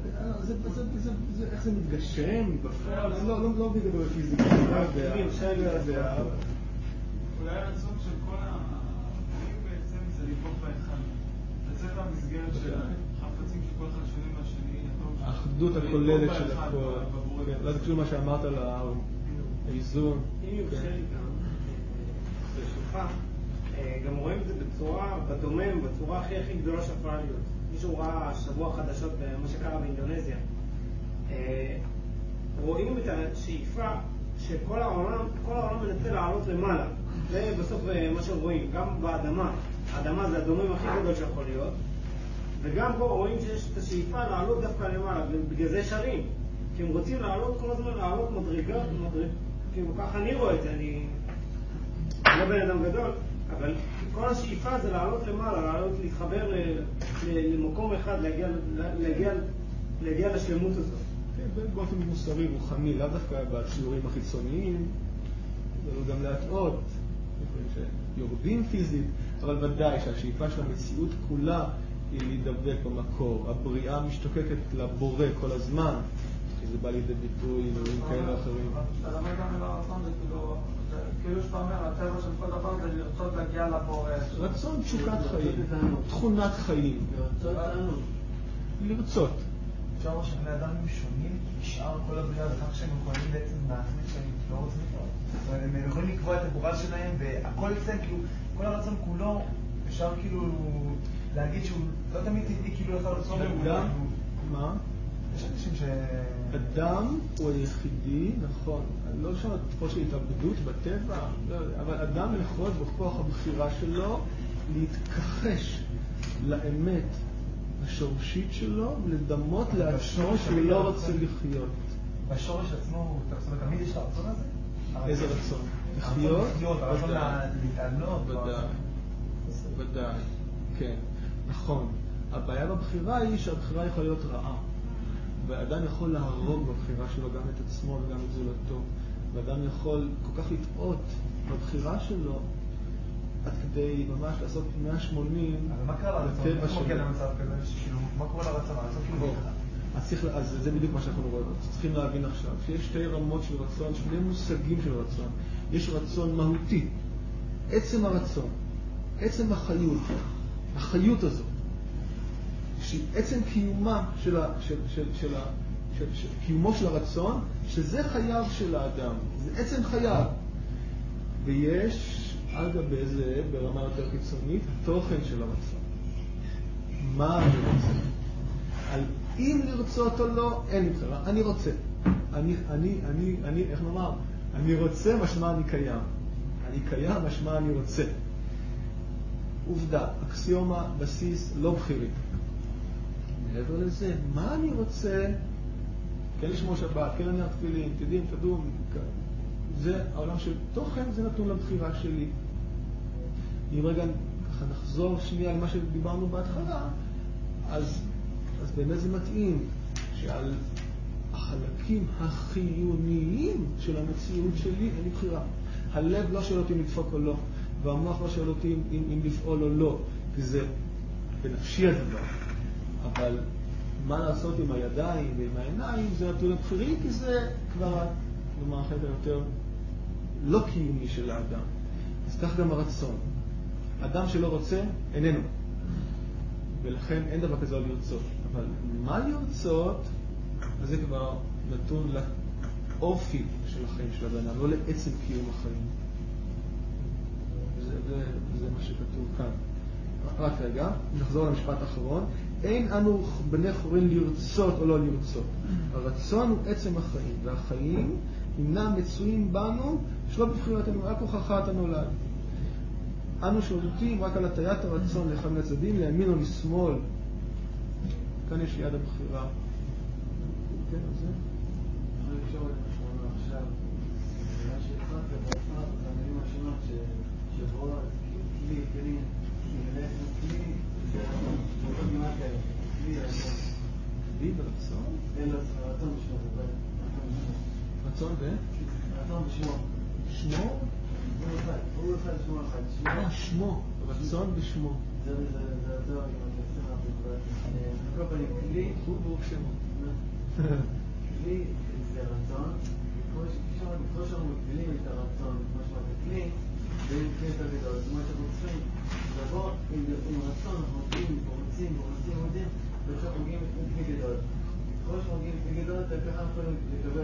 איך זה מתגשם, בפועל, לא בגלל הפיזיקה, לא יודע. אולי הרצון של כל החיים בעצם זה לבוא באחד. לצאת מהמסגרת של חפצים שכל אחד שונים מהשני. האחדות הכוללת של הכל. לא זה קשור מה שאמרת על האיזון. אם יורשה לי גם, ברשותך, גם רואים את זה בצורה, בדומם, בצורה הכי הכי גדולה שיכולה להיות. מישהו ראה שבוע חדשות במה שקרה באינדונזיה. רואים את השאיפה שכל העולם, כל העולם מנסה לעלות למעלה. זה בסוף מה שרואים, גם באדמה. האדמה זה הדומם הכי גדול שיכול להיות. וגם פה רואים שיש את השאיפה לעלות דווקא למעלה, ובגלל זה שרים. כי הם רוצים לעלות כל הזמן, לעלות מדרגה, מדרגה. כאילו ככה אני רואה את זה, אני לא בן אדם גדול, אבל כל השאיפה זה לעלות למעלה, לעלות, להתחבר למקום אחד, להגיע, להגיע, להגיע לשלמות הזאת. כן, באופן מוסרי, רוחני, לאו דווקא בציורים החיצוניים, זה גם להטעות, שיורדים פיזית, אבל ודאי שהשאיפה של המציאות כולה היא להידבק במקור. הבריאה משתוקקת לבורא כל הזמן, שזה בא לידי ביטוי עם כאלה אחרים. אתה למד גם מילה רצון, זה כאילו שאתה אומר, הטבע של כל דבר זה לרצות להגיע לבורא. רצון תשוקת חיים, תכונת חיים. לרצות. אפשר לומר שבני אדם הם שונים, נשאר כל הבריאה בכך שהם יכולים בעצם להחליט שהם לא רוצים לקרוא. הם יכולים לקבוע את הגורל שלהם, והכל אצלם, כאילו, כל הרצון כולו, אפשר כאילו להגיד שהוא לא תמיד טבעי, כאילו יכול לרצון אדם, מה? יש אנשים ש... אדם הוא היחידי, נכון, לא שם תפוס של התאבדות בטבע, לא, אבל אדם יכול בכוח הבחירה שלו להתכחש לאמת השורשית שלו ולדמות לעצמו שהוא לא רוצה לחיות. בשורש עצמו, תמיד יש את הרצון הזה? איזה רצון? לחיות? הרצון להתעלות? ודאי, ודאי, כן, נכון. הבעיה בבחירה היא שהבחירה יכולה להיות רעה. ואדם יכול להרוג בבחירה שלו גם את עצמו וגם את זולתו. ואדם יכול כל כך לטעות בבחירה שלו עד כדי ממש לעשות מאה ושמונים אבל מה קרה לרצון? איך מגיע למצב כזה? מה קורה לרצון? הרצון כאילו נקרא. אז זה בדיוק מה שאנחנו רואים. צריכים להבין עכשיו שיש שתי רמות של רצון, שני מושגים של רצון. יש רצון מהותי. עצם הרצון, עצם החיות, החיות הזאת. עצם קיומה של ה, של, של, של ה, של, של, קיומו של הרצון, שזה חייו של האדם, זה עצם חייו. ויש, על גבי זה, ברמה יותר קיצונית, התוכן של הרצון. מה אני רוצה? על אם לרצות או לא, אין לי בחירה. אני רוצה. אני, אני, אני, אני, איך נאמר? אני רוצה, משמע אני קיים. אני קיים, משמע אני רוצה. עובדה, אקסיומה, בסיס, לא בחירי. מעבר לזה, מה אני רוצה כן לשמור שבת, כן להניח תפילין, תדעים, תדום, זה העולם של תוכן, זה נתון לבחירה שלי. אם רגע ככה נחזור שנייה על מה שדיברנו בהתחלה, אז, אז באמת זה מתאים שעל החלקים החיוניים של המציאות שלי אין לי בחירה. הלב לא שואל אותי אם לדפוק או לא, והמוח לא שואל אותי אם, אם, אם לפעול או לא, כי זה בנפשי הדבר. אבל מה לעשות עם הידיים ועם העיניים זה נתון לבחירי, כי זה כבר נאמר אחרת יותר לא קיומי של האדם. אז כך גם הרצון. אדם שלא רוצה איננו, ולכן אין דבר כזה לא לרצות. אבל מה לרצות? אז זה כבר נתון לאופי של החיים של האדם, לא לעצם קיום החיים. זה, זה, זה מה שכתוב כאן. רק רגע, נחזור למשפט האחרון. אין אנו בני חורין לרצות או לא לרצות. הרצון הוא עצם החיים, והחיים אינם מצויים בנו שלא בבחירתנו, רק הוכחת הנולד. אנו שולטים רק על הטיית הרצון לאחד מהצדדים, לימין או לשמאל. כאן יש יד הבחירה. כן, אז זה? אני חושב את מה שאומר עכשיו. מה שהתחלת בעצמך, זה המילים השונות שבו כלי, כלי, בעצם כלי, זה אותו גימת כאלה. כלי רצון. כלי ברצון? אין לו רצון בשמו, זה רצון ב? רצון בשמו. שמו? הוא אחד, הוא אחד, שמו אחד. אה, שמו. רצון בשמו. זה אותו גימת כאלה. על כל פנים, כלי, הוא ברוך שמו. כלי זה רצון, כמו שאנחנו מגבילים את הרצון, כמו שאנחנו מגבילים, ואם כלי יותר גדול, זאת אומרת שאנחנו צריכים לבוא עם רצון, אנחנו מגיעים, רוצים, רוצים, רוצים, ועכשיו מגיעים עם כלי גדול. כמו שאנחנו מגיעים עם כלי גדול, ככה אנחנו יכולים לקבל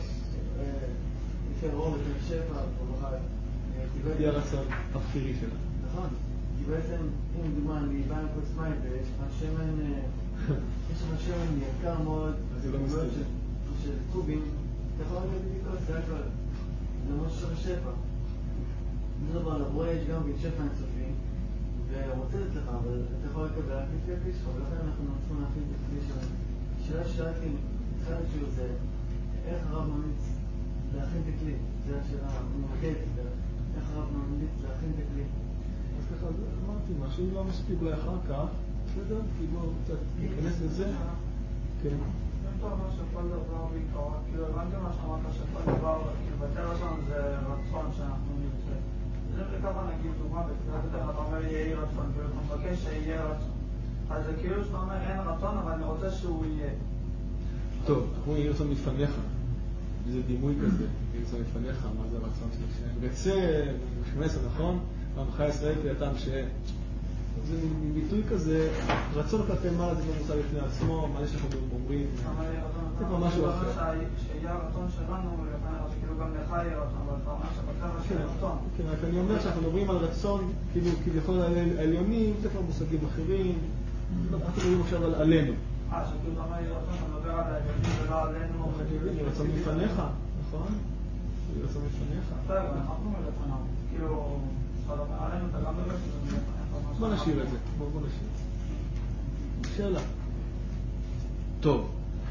יותר אור, יותר שפע, ובכלל. זה הרצון הבחירי שלה. נכון, כי בעצם, אם דוגמה, אני בא עם כוס מים ויש לך שמן, יש לך שמן יקר מאוד, של קובים, אתה יכול להגיד בדיקות, זה הכל. זה ממש שם שפע. זה דבר, לבורא יש גם שפע אינסופי, ורוצה את לך, אבל אתה יכול לקבל רק לפי הכלי שלך, ולכן אנחנו צריכים להכין את הכלי שלנו. שאלה שאלתי, התחלת שהוא זה, איך הרב ממליץ להכין את הכלי? זו השאלה הממוקדת, איך הרב ממליץ להכין את הכלי? אז ככה, אמרתי, מה שאם לא מספיק אולי אחר כך, בסדר? כי בואו קצת ניכנס לזה. כן. אם אתה אומר שכל דבר בעיקרון, כאילו הבנתי מה שאמרת שכל דבר, כאילו בטבע שלנו זה רצון שאנחנו נרצה. זה ככה נגיד דוגמה, בתחילת הדרך אתה אומר יהיה רצון, כאילו אתה מבקש שיהיה רצון. אז זה כאילו שאתה אומר אין רצון, אבל אני רוצה שהוא יהיה. טוב, אנחנו יהיה רצון מפניך. זה דימוי כזה, יהיה רצון מפניך, מה זה הרצון שלי? רצה, משמש, נכון? המחיה ישראל קריאתם ש... זה ביטוי כזה, רצון כלפי מעלה זה כבר מושג בפני עצמו, מה יש לכם אומרים? זה כבר משהו אחר. שיהיה הרצון שלנו, כאילו גם לך יהיה רצון, אבל כבר מה שבטבע של רצון. כן, רק אני אומר שאנחנו מדברים על רצון, כאילו כביכול העליונים, זה כבר מושגים אחרים, אנחנו מדברים עכשיו עלינו. אה, שכאילו למה יהיה רצון, אתה מדבר על העליונים ולא עלינו. רצון מפניך, נכון? רצון מפניך. בסדר, אנחנו מלפניו, כאילו, עלינו אתה גם מדבר שזה מלפניך. בוא נשאיר את זה, בוא, בוא נשאיר. שאלה. טוב.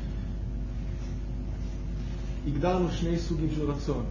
הגדרנו שני סוגים של רצון.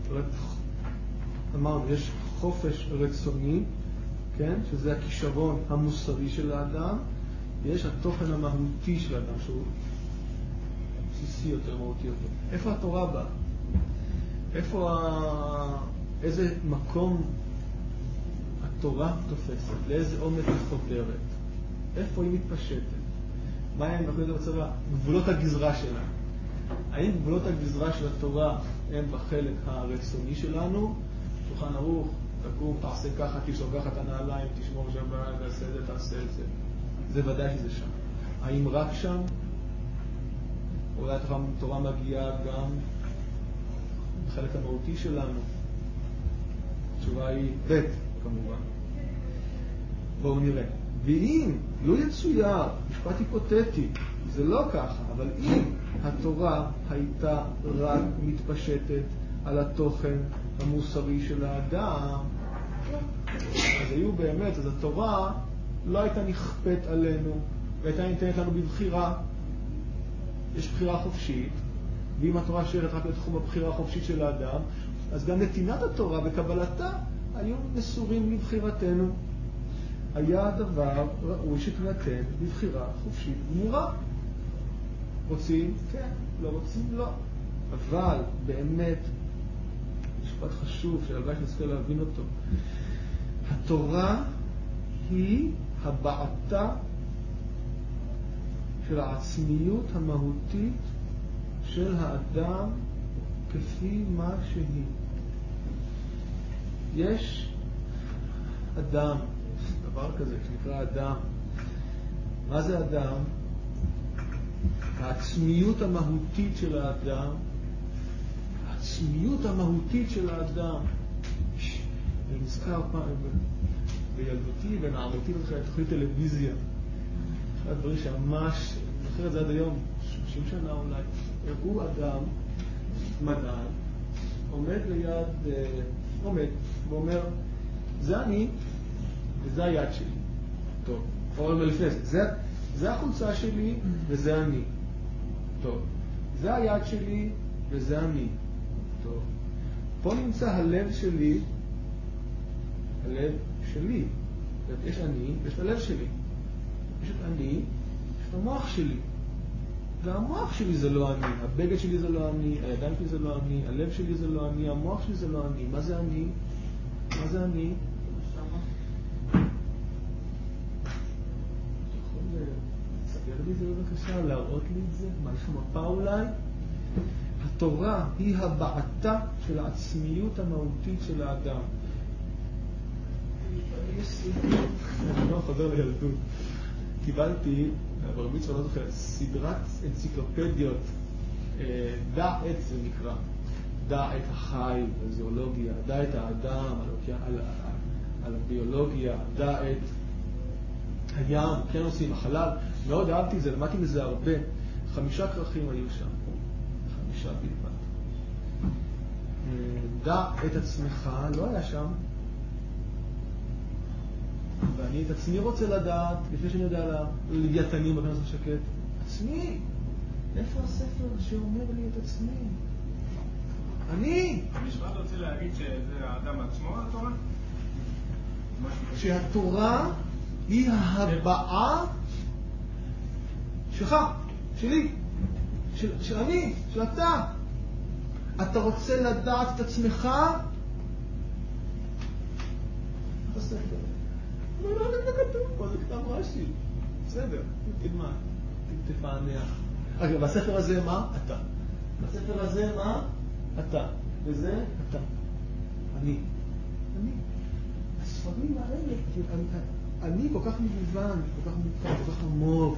אמרנו, יש חופש רצוני, כן? שזה הכישרון המוסרי של האדם, ויש התוכן המהותי של האדם, שהוא בסיסי יותר, מהותי יותר. איפה התורה באה? איפה ה... איזה מקום התורה תופסת? לאיזה עומק היא חודרת? איפה היא מתפשטת? מה הם בצבא? גבולות הגזרה שלה. האם גבולות הגזרה של התורה הם בחלק הרצוני שלנו? שולחן ערוך, תקום, תעשה ככה, תשאר ככה את הנעליים, תשמור שבת, תעשה את זה, תעשה את זה. זה ודאי שזה שם. האם רק שם? אולי התורה מגיעה גם בחלק המהותי שלנו? התשובה היא ב' כמובן. בואו נראה. ואם לא יצויר, משפט היפותטי, זה לא ככה, אבל אם התורה הייתה רק מתפשטת על התוכן המוסרי של האדם, אז היו באמת, אז התורה לא הייתה נכפת עלינו, והייתה ניתנת לנו בבחירה. יש בחירה חופשית, ואם התורה שיירת רק לתחום הבחירה החופשית של האדם, אז גם נתינת התורה וקבלתה היו מסורים לבחירתנו. היה הדבר ראוי שתינתן בבחירה חופשית גמורה. רוצים? כן. לא רוצים? לא. אבל באמת, משפט חשוב שהלוואי שנזכה להבין אותו, התורה היא הבעתה של העצמיות המהותית של האדם כפי מה שהיא. יש אדם, דבר כזה שנקרא אדם. מה זה אדם? העצמיות המהותית של האדם, העצמיות המהותית של האדם. אני נזכר פעם בילדותי, בנערותי, בתוכנית טלוויזיה. אחד הדברים שממש, אני זוכר את זה עד היום, שלושים שנה אולי, הראו אדם, מדען, עומד ליד, עומד, ואומר, זה אני, וזה היד שלי. טוב, או מלפס, זה, זה החולצה שלי, וזה אני. טוב, זה היד שלי, וזה אני. טוב, פה נמצא הלב שלי, הלב שלי. יש אני, יש את הלב שלי. יש את אני, יש את המוח שלי. והמוח שלי זה לא אני, הבגד שלי זה לא אני, הידיים שלי זה לא אני, הלב שלי זה לא אני, המוח שלי זה לא אני. מה זה אני? מה זה אני? אתה יכול לסגר לי את זה בבקשה, להראות לי את זה? מה, יש לך מפה אולי? התורה היא הבעתה של העצמיות המהותית של האדם. אני לא חוזר לילדות. קיבלתי, בר מצווה, לא זוכר, סדרת אנציקלופדיות, דע את זה נקרא, דע את החי, הזיאולוגיה, דע את האדם, על, על, על הביולוגיה, דע את הים, כן עושים, החלל. מאוד אהבתי את זה, למדתי מזה הרבה. חמישה כרכים היו שם, חמישה בלבד. דע את עצמך, לא היה שם. ואני את עצמי רוצה לדעת, לפני שאני יודע על הלוויתנים בכנס השקט, עצמי, איפה הספר שאומר לי את עצמי? אני! המשפט רוצה להגיד שזה האדם עצמו, התורה? שהתורה היא ההבעה שלך, שלי, של, של אני, של אתה. אתה רוצה לדעת את עצמך? הספר. לא, לא, לא כתוב פה, זה כתב רש"י. בסדר, תלמד, תפענח. רגע, בספר הזה מה? אתה. בספר הזה מה? אתה. וזה אתה. אני. אני. הספרים האלה, אני כל כך מגוון, כל כך מוכר, כל כך עמוק.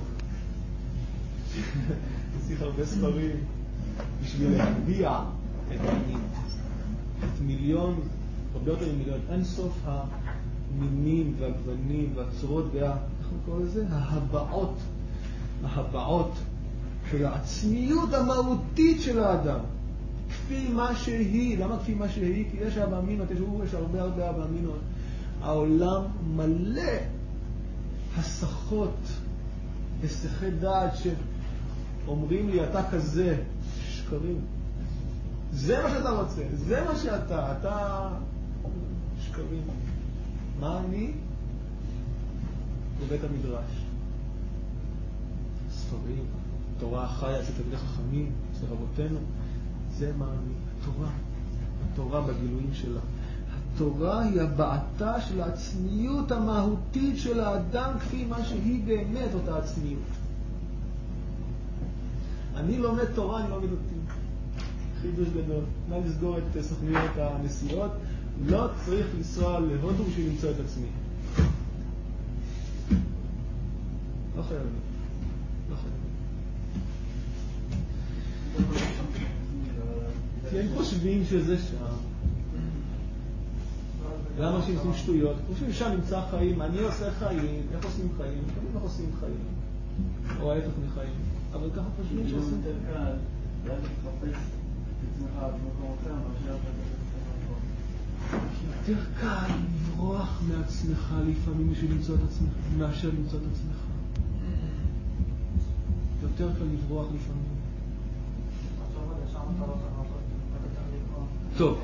צריך הרבה ספרים בשביל להביע את אני. את מיליון, הרבה יותר מיליון, אין סוף המינים והגוונים והצורות וה... איך נקרא לזה? ההבעות. ההבעות של העצמיות המהותית של האדם. כפי מה שהיא. למה כפי מה שהיא? כי יש אבאמינות, יש, יש הרבה הרבה אבאמינות. העולם מלא הסחות, הסחי דעת שאומרים לי, אתה כזה, שקרים. זה מה שאתה רוצה, זה מה שאתה, אתה שקרים. מה אני? בבית המדרש. ספרים, תורה חיה, אצל תלמידי חכמים, אצל רבותינו. זה מה אני, התורה. התורה בגילויים שלה. התורה היא הבעתה של העצמיות המהותית של האדם כפי מה שהיא באמת אותה עצמיות. אני לומד תורה, אני לומד אותי. חידוש גדול. נא לסגור את סוכנויות הנסיעות. לא צריך לנסוע להודו בשביל למצוא את עצמי. לא חייב. לא חייב. כי הם חושבים שזה שם. למה אנשים עושים שטויות? חושבים שם נמצא חיים, אני עושה חיים, איך עושים חיים? תמיד איך עושים חיים? או ההפך מחיים. אבל ככה חושבים שעושים... יותר קל, רק לחפש את עצמך במקום אחר, מאשר יותר קל לברוח מעצמך לפעמים בשביל למצוא את עצמך, מאשר למצוא את עצמך. יותר קל לברוח לפעמים. עכשיו עוד ישר אתה לא צריך לעשות, אתה צריך לקרוא. טוב.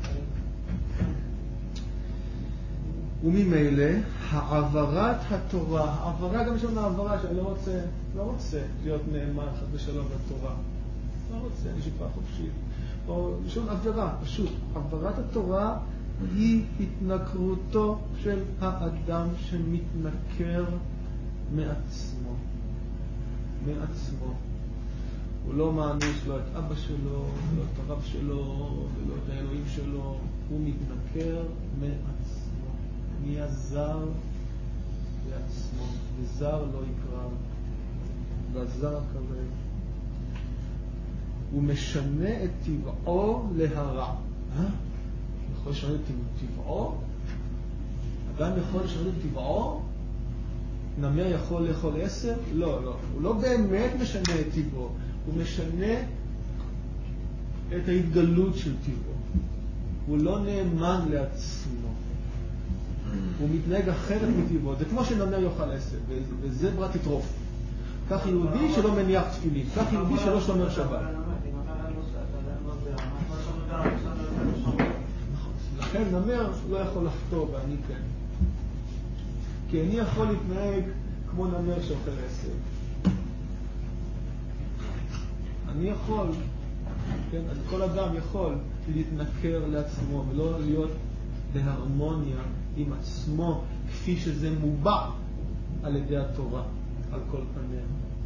וממילא, העברת התורה, העברה גם שם העברה שאני לא רוצה, לא רוצה להיות נאמן חד ושלום לתורה. לא רוצה, אני שפעה חופשית. או שום עברה, פשוט. העברת התורה היא התנכרותו של האדם שמתנכר מעצמו. מעצמו. הוא לא מעניש לא את אבא שלו, לא את הרב שלו, ולא את האלוהים שלו. הוא מתנכר מעצמו. נהיה זר לעצמו, וזר לא יקרב, והזר הקרב. הוא משנה את טבעו להרע. אה? יכול לשנות את טבעו? אדם יכול לשנות את טבעו? נמר יכול לאכול עשר? לא, לא. הוא לא באמת משנה את טבעו. הוא משנה את ההתגלות של טבעו. הוא לא נאמן לעצמו. הוא מתנהג אחרת מטבעו. זה כמו שנמר יאכל עשב, וזברה תטרוף. כך יהודי שלא מניח תפילין, כך יהודי שלא שומר שבת. לכן נמר לא יכול לחתור ואני כן. כי אני יכול להתנהג כמו נמר שאוכל עשב. אני יכול, כן, אז כל אדם יכול להתנכר לעצמו ולא להיות בהרמוניה עם עצמו, כפי שזה מובע על ידי התורה, על כל פניה.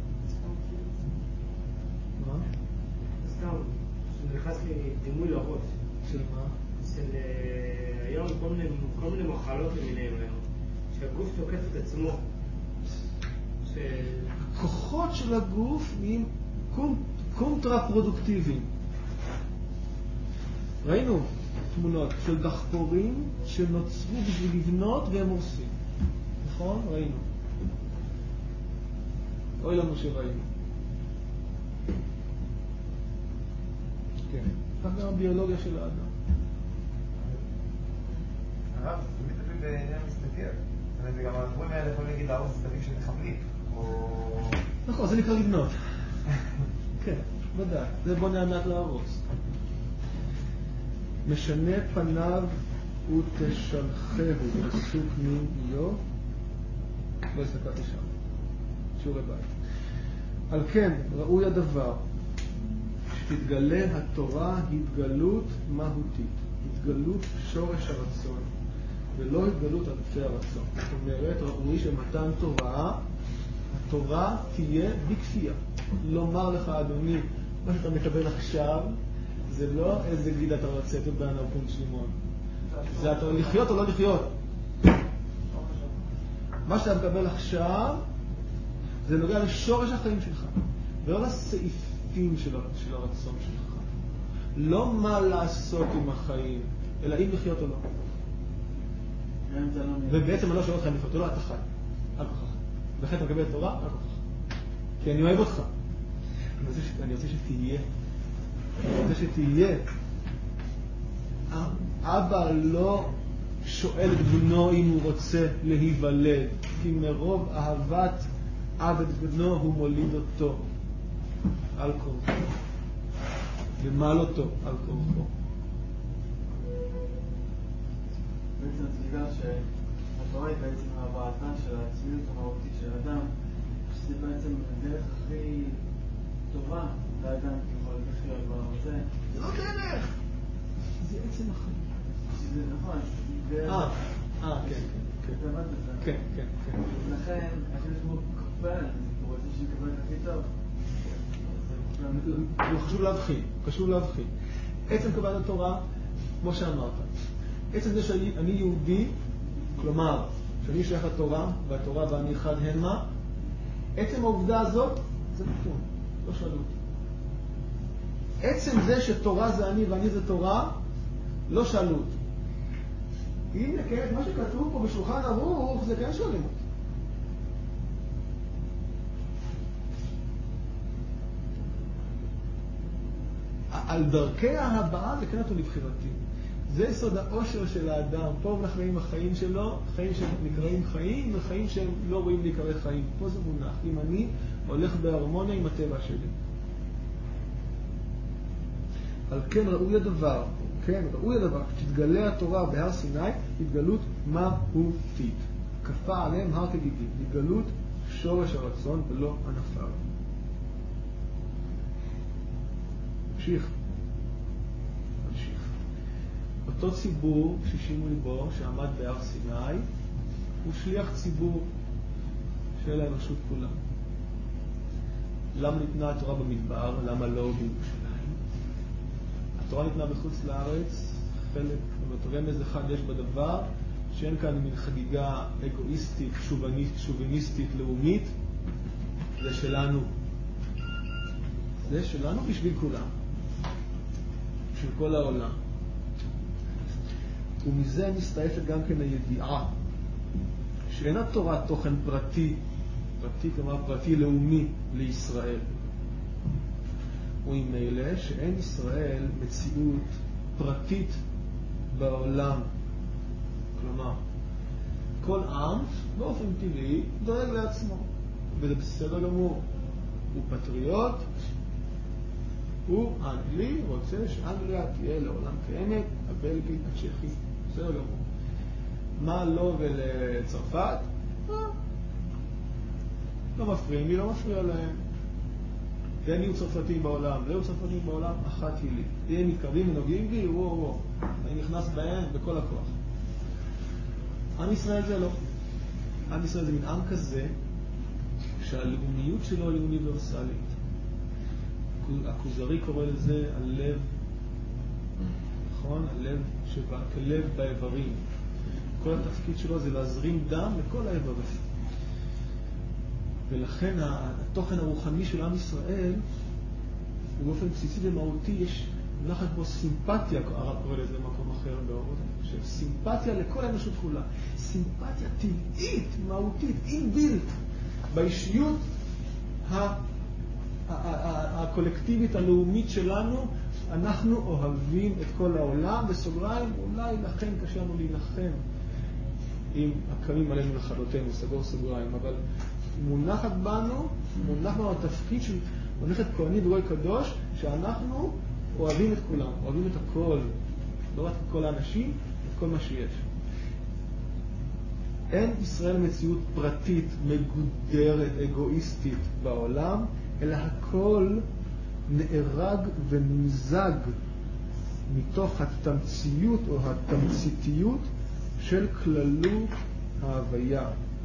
מה? סתם, שנכנס לי דימוי לראש. של מה? של היום כל מיני, כל מיני מחלות למיניהם היום, שהגוף תוקף את עצמו. ש... הכוחות של הגוף נהיים קונטרה-פרודוקטיביים. ראינו תמונות של דחפורים שנוצרו בשביל לבנות והם הורסים. נכון? ראינו. אוי לנו שראינו. כן. כך גם הביולוגיה של האדם. הרב, זה תמיד תלוי בעניין מסתכל. זאת אומרת, גם הדברים האלה יכולים להגיד להרוס סתרים של מחבלים. נכון, זה נקרא לבנות. כן, ודאי. זה בוא נעמת להרוס. משנה פניו ותשלחהו, פסוק מאיוב. לא הסתכלתי שם. שיעורי בית. על כן, ראוי הדבר שתתגלה התורה התגלות מהותית, התגלות שורש הרצון, ולא התגלות ענפי הרצון. זאת אומרת, ראוי שמתן תורה, התורה תהיה בכפייה. לומר לך, אדוני, מה שאתה מקבל עכשיו, זה לא איזה גלידה אתה רוצה, זה בענה ופונט שלימון. זה אתה לחיות או לא לחיות. מה שאתה מקבל עכשיו, זה נוגע לשורש החיים שלך, ולא לסעיפים של הרצון שלך. לא מה לעשות עם החיים, אלא אם לחיות או לא. ובעצם אני לא שואל אותך אם לחיות או לא, אתה חי. על כוחך. ולכן אתה מקבל תורה, על כוחך. כי אני אוהב אותך. אני רוצה שתהיה. אני רוצה שתהיה. אבא לא שואל את בנו אם הוא רוצה להיוולד, כי מרוב אהבת אב את בנו הוא מוליד אותו על כורחו. ומל אותו על כורחו. בעצם בגלל שהתורה היא בעצם הבאתה של העצמיות המהותית של אדם, שזה בעצם הדרך הכי טובה לאדם ככל לחיות בעולם הזה. זה לא דרך! זה עצם החיים. שזה נכון, זה... אה, אה, כן, כן. זה עמד בזה. כן, כן, כן. לכן, אני חושב שהוא כפל, הוא רוצה שיקבל את הכי טוב. הוא חשוב להבחין, חשוב להבחין. עצם קבלת התורה, כמו שאמרת, עצם זה שאני יהודי, כלומר, שאני שייך לתורה, והתורה ואני אחד המה, עצם העובדה הזאת, זה נכון, לא שאלו אותי. עצם זה שתורה זה אני ואני זה תורה, לא שאלו אותי. אם נקיים את מה שכתוב פה בשולחן ערוך, זה כן שואלים אותי. על דרכי ההבאה זה כן נתון לבחירתי. זה יסוד האושר של האדם. פה נחיים החיים שלו, חיים שנקראים חיים וחיים שהם לא רואים להיקרא חיים. פה זה מונח. אם אני הולך בהרמוניה עם הטבע שלי. על כן ראוי הדבר, כן, ראוי הדבר, כשתתגלה התורה בהר סיני, התגלות מהותית. כפה עליהם הר כגיגים, התגלות שורש הרצון ולא ענפיו. נמשיך. נמשיך. אותו ציבור שישים ריבו שעמד בהר סיני, הוא שליח ציבור של האנושות כולה. למה ניתנה התורה במדבר? למה לא בירושלים? התורה ניתנה בחוץ לארץ, חלק, רמז אחד יש בדבר, שאין כאן מין חגיגה אגואיסטית, שוביניסטית, לאומית. זה שלנו. זה שלנו בשביל כולם. בשביל כל העולם. ומזה מסתעפת גם כן הידיעה, שאין התורה תוכן פרטי, פרטי כלומר פרטי לאומי לישראל. ועם אלה שאין ישראל מציאות פרטית בעולם. כלומר, כל עם באופן טבעי דואג לעצמו, וזה בסדר גמור. הוא פטריוט, הוא אנגלי, רוצה שאנגליה תהיה לעולם קיימת, הבלגי, הצ'כי, בסדר גמור. מה לו ולצרפת? אה, לא מפריעים לי, לא מפריע להם. תן יהיו צרפתים בעולם, לא יהיו צרפתים בעולם, אחת היא לי. אם מתקרבים ונוגעים בי, וואו וואו, אני נכנס בהם בכל הכוח. עם ישראל זה לא. עם ישראל זה מין עם כזה שהלאומיות שלו היא אוניברסלית. הכוזרי קורא לזה הלב, נכון? הלב שבא, כלב באיברים. כל התפקיד שלו זה להזרים דם לכל האיברים. ולכן התוכן הרוחני של עם ישראל הוא באופן בסיסי ומהותי, יש מונחת בו סימפתיה, הרב קורא לזה במקום אחר באורות, סימפתיה לכל האנושות כולה, סימפתיה טבעית, מהותית, אינבילט, באישיות הקולקטיבית הלאומית שלנו. אנחנו אוהבים את כל העולם, בסוגריים, אולי לכן קשה לנו להילחם אם הקמים עלינו לחדותינו, סגור סוגריים, אבל מונחת בנו, מונח בנו התפקיד של מונחת כהני ורואי קדוש, שאנחנו אוהבים את כולם, אוהבים את הכל, לא רק את כל האנשים, את כל מה שיש. אין ישראל מציאות פרטית, מגודרת, אגואיסטית בעולם, אלא הכל נארג ונמזג מתוך התמציות או התמציתיות של כללות ההוויה.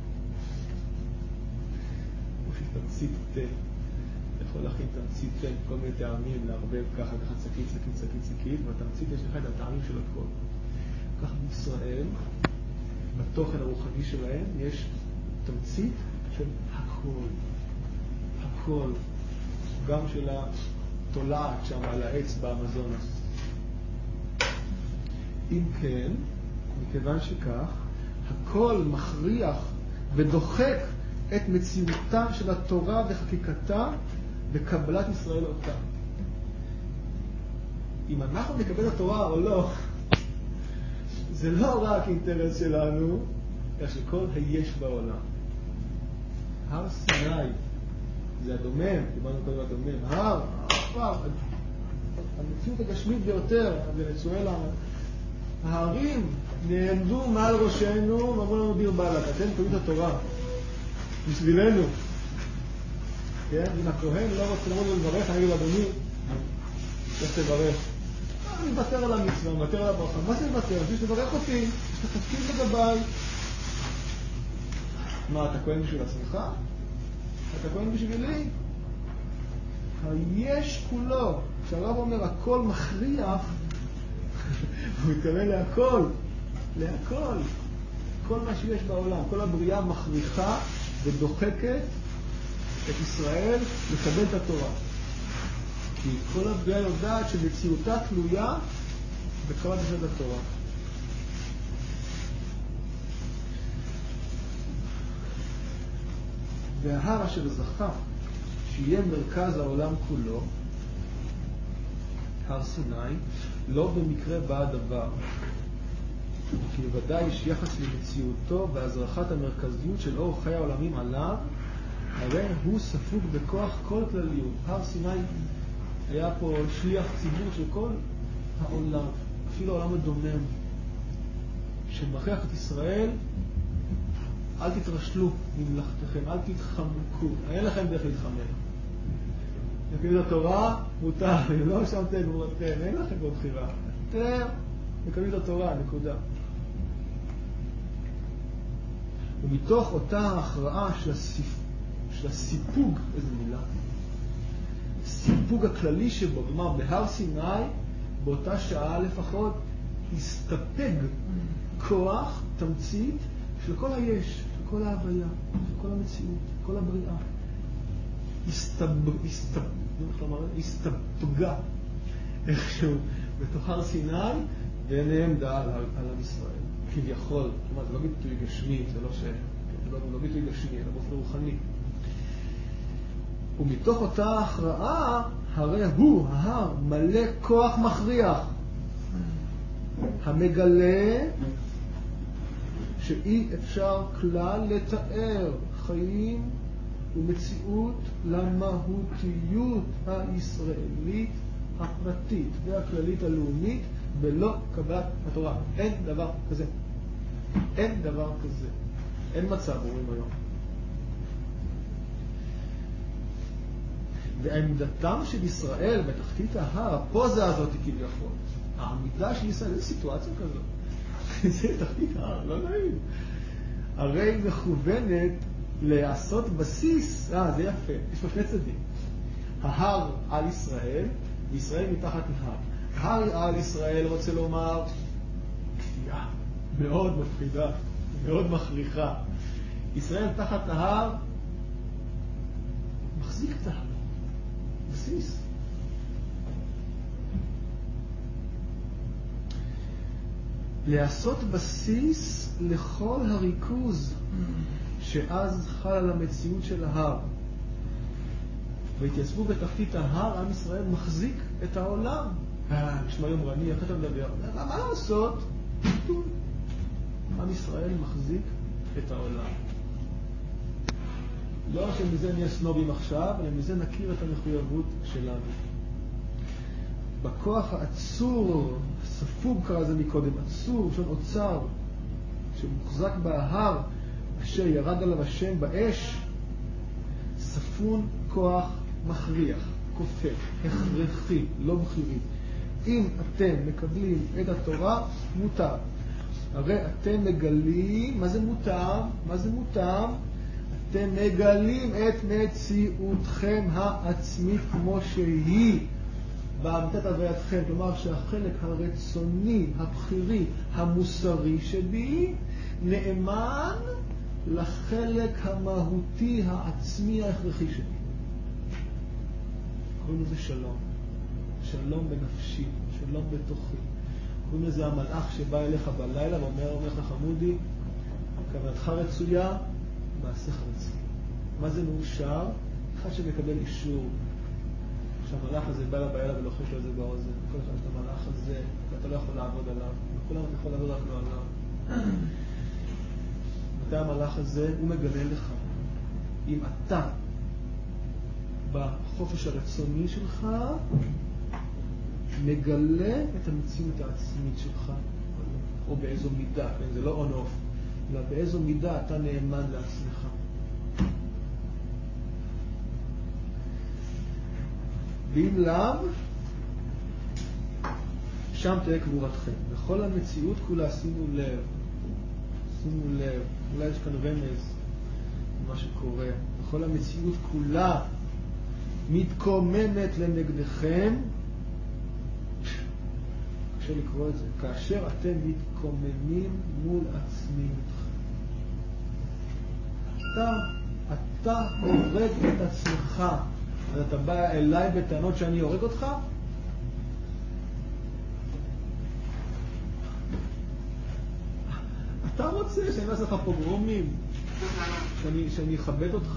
או שתמצית תה, יכול להכין תמצית תה, כל מיני טעמים, לערבב ככה, ככה צקית, צקית, צקית, צקית, והתמצית יש לך את הטעמים של הכל. כך בישראל, בתוכן הרוחני שלהם, יש תמצית של הכל. הכל. גם של התולעת שם על העץ באמזונס. אם כן, מכיוון שכך, הכל מכריח ודוחק את מציאותה של התורה וחקיקתה בקבלת ישראל אותה. אם אנחנו נקבל את התורה או לא, זה לא רק אינטרס שלנו, אלא של כל היש בעולם. הר סיני, זה הדומם, דיברנו קודם על הדומם, הר, הר, המציאות הגשמית ביותר, ונצואלה, ההרים נעמדו מעל ראשנו ואמרו לנו דיר באלק, אתם קוראים את התורה בשבילנו. כן? אם הכהן לא רוצה לראות ולברך, אני אגיד אדוני, איך תברך? אני מוותר על המצווה, מוותר על הברכה. מה זה מוותר? אני חושב שתברך אותי, יש לך תפקיד לגביי. מה, אתה כהן בשביל עצמך? אתה כהן בשבילי? היש כולו, כשהרב אומר הכל מכריח, הוא מתכוון להכל, להכל. כל מה שיש בעולם, כל הבריאה מכריחה ודוחקת את ישראל לקבל את התורה. כי כל הבריאה יודעת שמציאותה תלויה בקבלת התורה. וההר אשר זכה שיהיה מרכז העולם כולו, הר סיני, לא במקרה בא הדבר. כי בוודאי יש יחס למציאותו והזרחת המרכזיות של אור חיי העולמים עליו, הרי הוא ספוג בכוח כל כלליות. הר סיני היה פה שליח ציבור של כל העולם, אפילו העולם הדומם, שמכריח את ישראל, אל תתרשלו ממלכתכם, אל תתחמקו, אין לכם דרך להתחמק. מקבלים את התורה, מותר, לא שמתם גבורתכם, אין לכם פה בחירה. אתם מקבלים את התורה, נקודה. ומתוך אותה ההכרעה של, הסיפ... של הסיפוג, איזה מילה, הסיפוג הכללי שבו, כלומר בהר סיני, באותה שעה לפחות, הסתפג כוח, תמצית, של כל היש, של כל ההוויה, של כל המציאות, כל הבריאה. הסתב... הסתב... הסתפגה איכשהו בתוך הר סיני, ונעמדה על, על עם ישראל. כביכול, כלומר, זה לא ביטוי גשמי, זה לא ש... זה לא, לא ביטוי גשמי, אלא באופן רוחני. ומתוך אותה הכרעה, הרי הוא, ההר, מלא כוח מכריח, המגלה שאי אפשר כלל לתאר חיים ומציאות למהותיות הישראלית הפרטית והכללית הלאומית בלא קבלת התורה. אין דבר כזה. אין דבר כזה. אין מצב, אומרים היום. ועמדתם של ישראל בתחתית ההר, הפוזה הזאת כביכול, העמידה של ישראל, איזו סיטואציה כזאת. זה תחתית ההר, לא נעים. הרי מכוונת לעשות בסיס, אה, זה יפה, יש פה שני צדדים. ההר על ישראל, וישראל מתחת להר. הר על ישראל רוצה לומר כפייה, מאוד מפחידה, מאוד מכריחה. ישראל תחת ההר מחזיק את ההר, בסיס. לעשות בסיס לכל הריכוז שאז חל על המציאות של ההר. והתייצבו בתחתית ההר, עם ישראל מחזיק את העולם. נשמע יומרני, איך אתה מדבר? מה לעשות? עם ישראל מחזיק את העולם. לא שמזה נהיה סנובים עכשיו, אלא מזה נכיר את המחויבות שלנו. בכוח העצור, ספוג קרא זה מקודם, עצור, שון אוצר, שמוחזק בהר, אשר ירד עליו השם באש, ספון כוח מכריח, כופה, הכרחי, לא בחירי. אם אתם מקבלים את התורה, מותר. הרי אתם מגלים, מה זה מותר? מה זה מותר? אתם מגלים את מציאותכם העצמית כמו שהיא באמיתת הווייתכם. כלומר שהחלק הרצוני, הבחירי, המוסרי שבי, נאמן לחלק המהותי העצמי ההכרחי שבי. קוראים לזה שלום. שלום בנפשי, שלום בתוכי. קוראים לזה המלאך שבא אליך בלילה ואומר, אומר לך חמודי, כוונתך רצויה, מעשיך רצוי. מה זה מאושר? אחד שמקבל אישור. שהמלאך הזה בא לה בלילה ולוחש לו את זה באוזן. כל אחד את המלאך הזה, ואתה לא יכול לעבוד עליו. וכולם אתה יכול לעבוד רק לא עליו. מתי המלאך הזה, הוא מגלה לך. אם אתה, בחופש הרצוני שלך, מגלה את המציאות העצמית שלך, או באיזו מידה, זה לא on off, אלא באיזו מידה אתה נאמן לעצמך. ואם לאו, שם תהיה קבורתכם. בכל המציאות כולה שימו לב, שימו לב, אולי יש כאן רמז למה שקורה. בכל המציאות כולה מתקוממת לנגדכם, קשה לקרוא את זה, כאשר אתם מתקוממים מול עצמיותכם. אתה, אתה הורג את עצמך, אז אתה בא אליי בטענות שאני הורג אותך? אתה רוצה שאני אעשה לך פוגרומים, שאני, שאני אכבד אותך?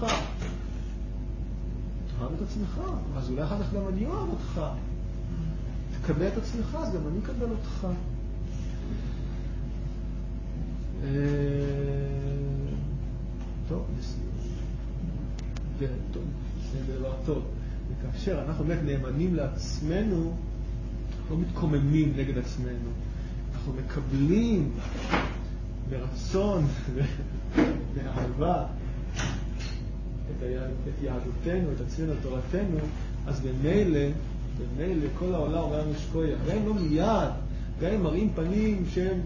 תאהב את עצמך, אז אולי אחר כך גם אני אוהב אותך. תקבל את עצמך, אז גם אני אקבל אותך. טוב, זה דבר טוב. וכאשר אנחנו באמת נאמנים לעצמנו, לא מתקוממים נגד עצמנו. אנחנו מקבלים ברצון ובאהבה את, את יהדותנו, את עצמנו, את תורתנו, אז במילא, במילא כל העולם אומר לנו שקויה. גם אם לא מיד, גם אם מראים פנים שהם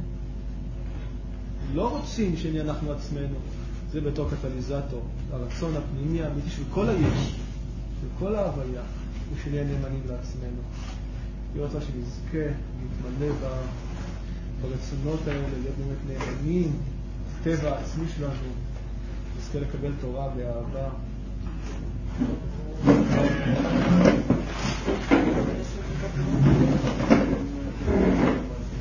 לא רוצים שנהיה אנחנו עצמנו, זה בתור קטליזטור. הרצון הפנימי האמיתי של כל היש, של כל ההוויה, הוא שנהיה נאמנים לעצמנו. היא רוצה שנזכה להתמלא ברצונות האלה, להיות באמת נאמנים, טבע העצמי שלנו, נזכה לקבל תורה באהבה.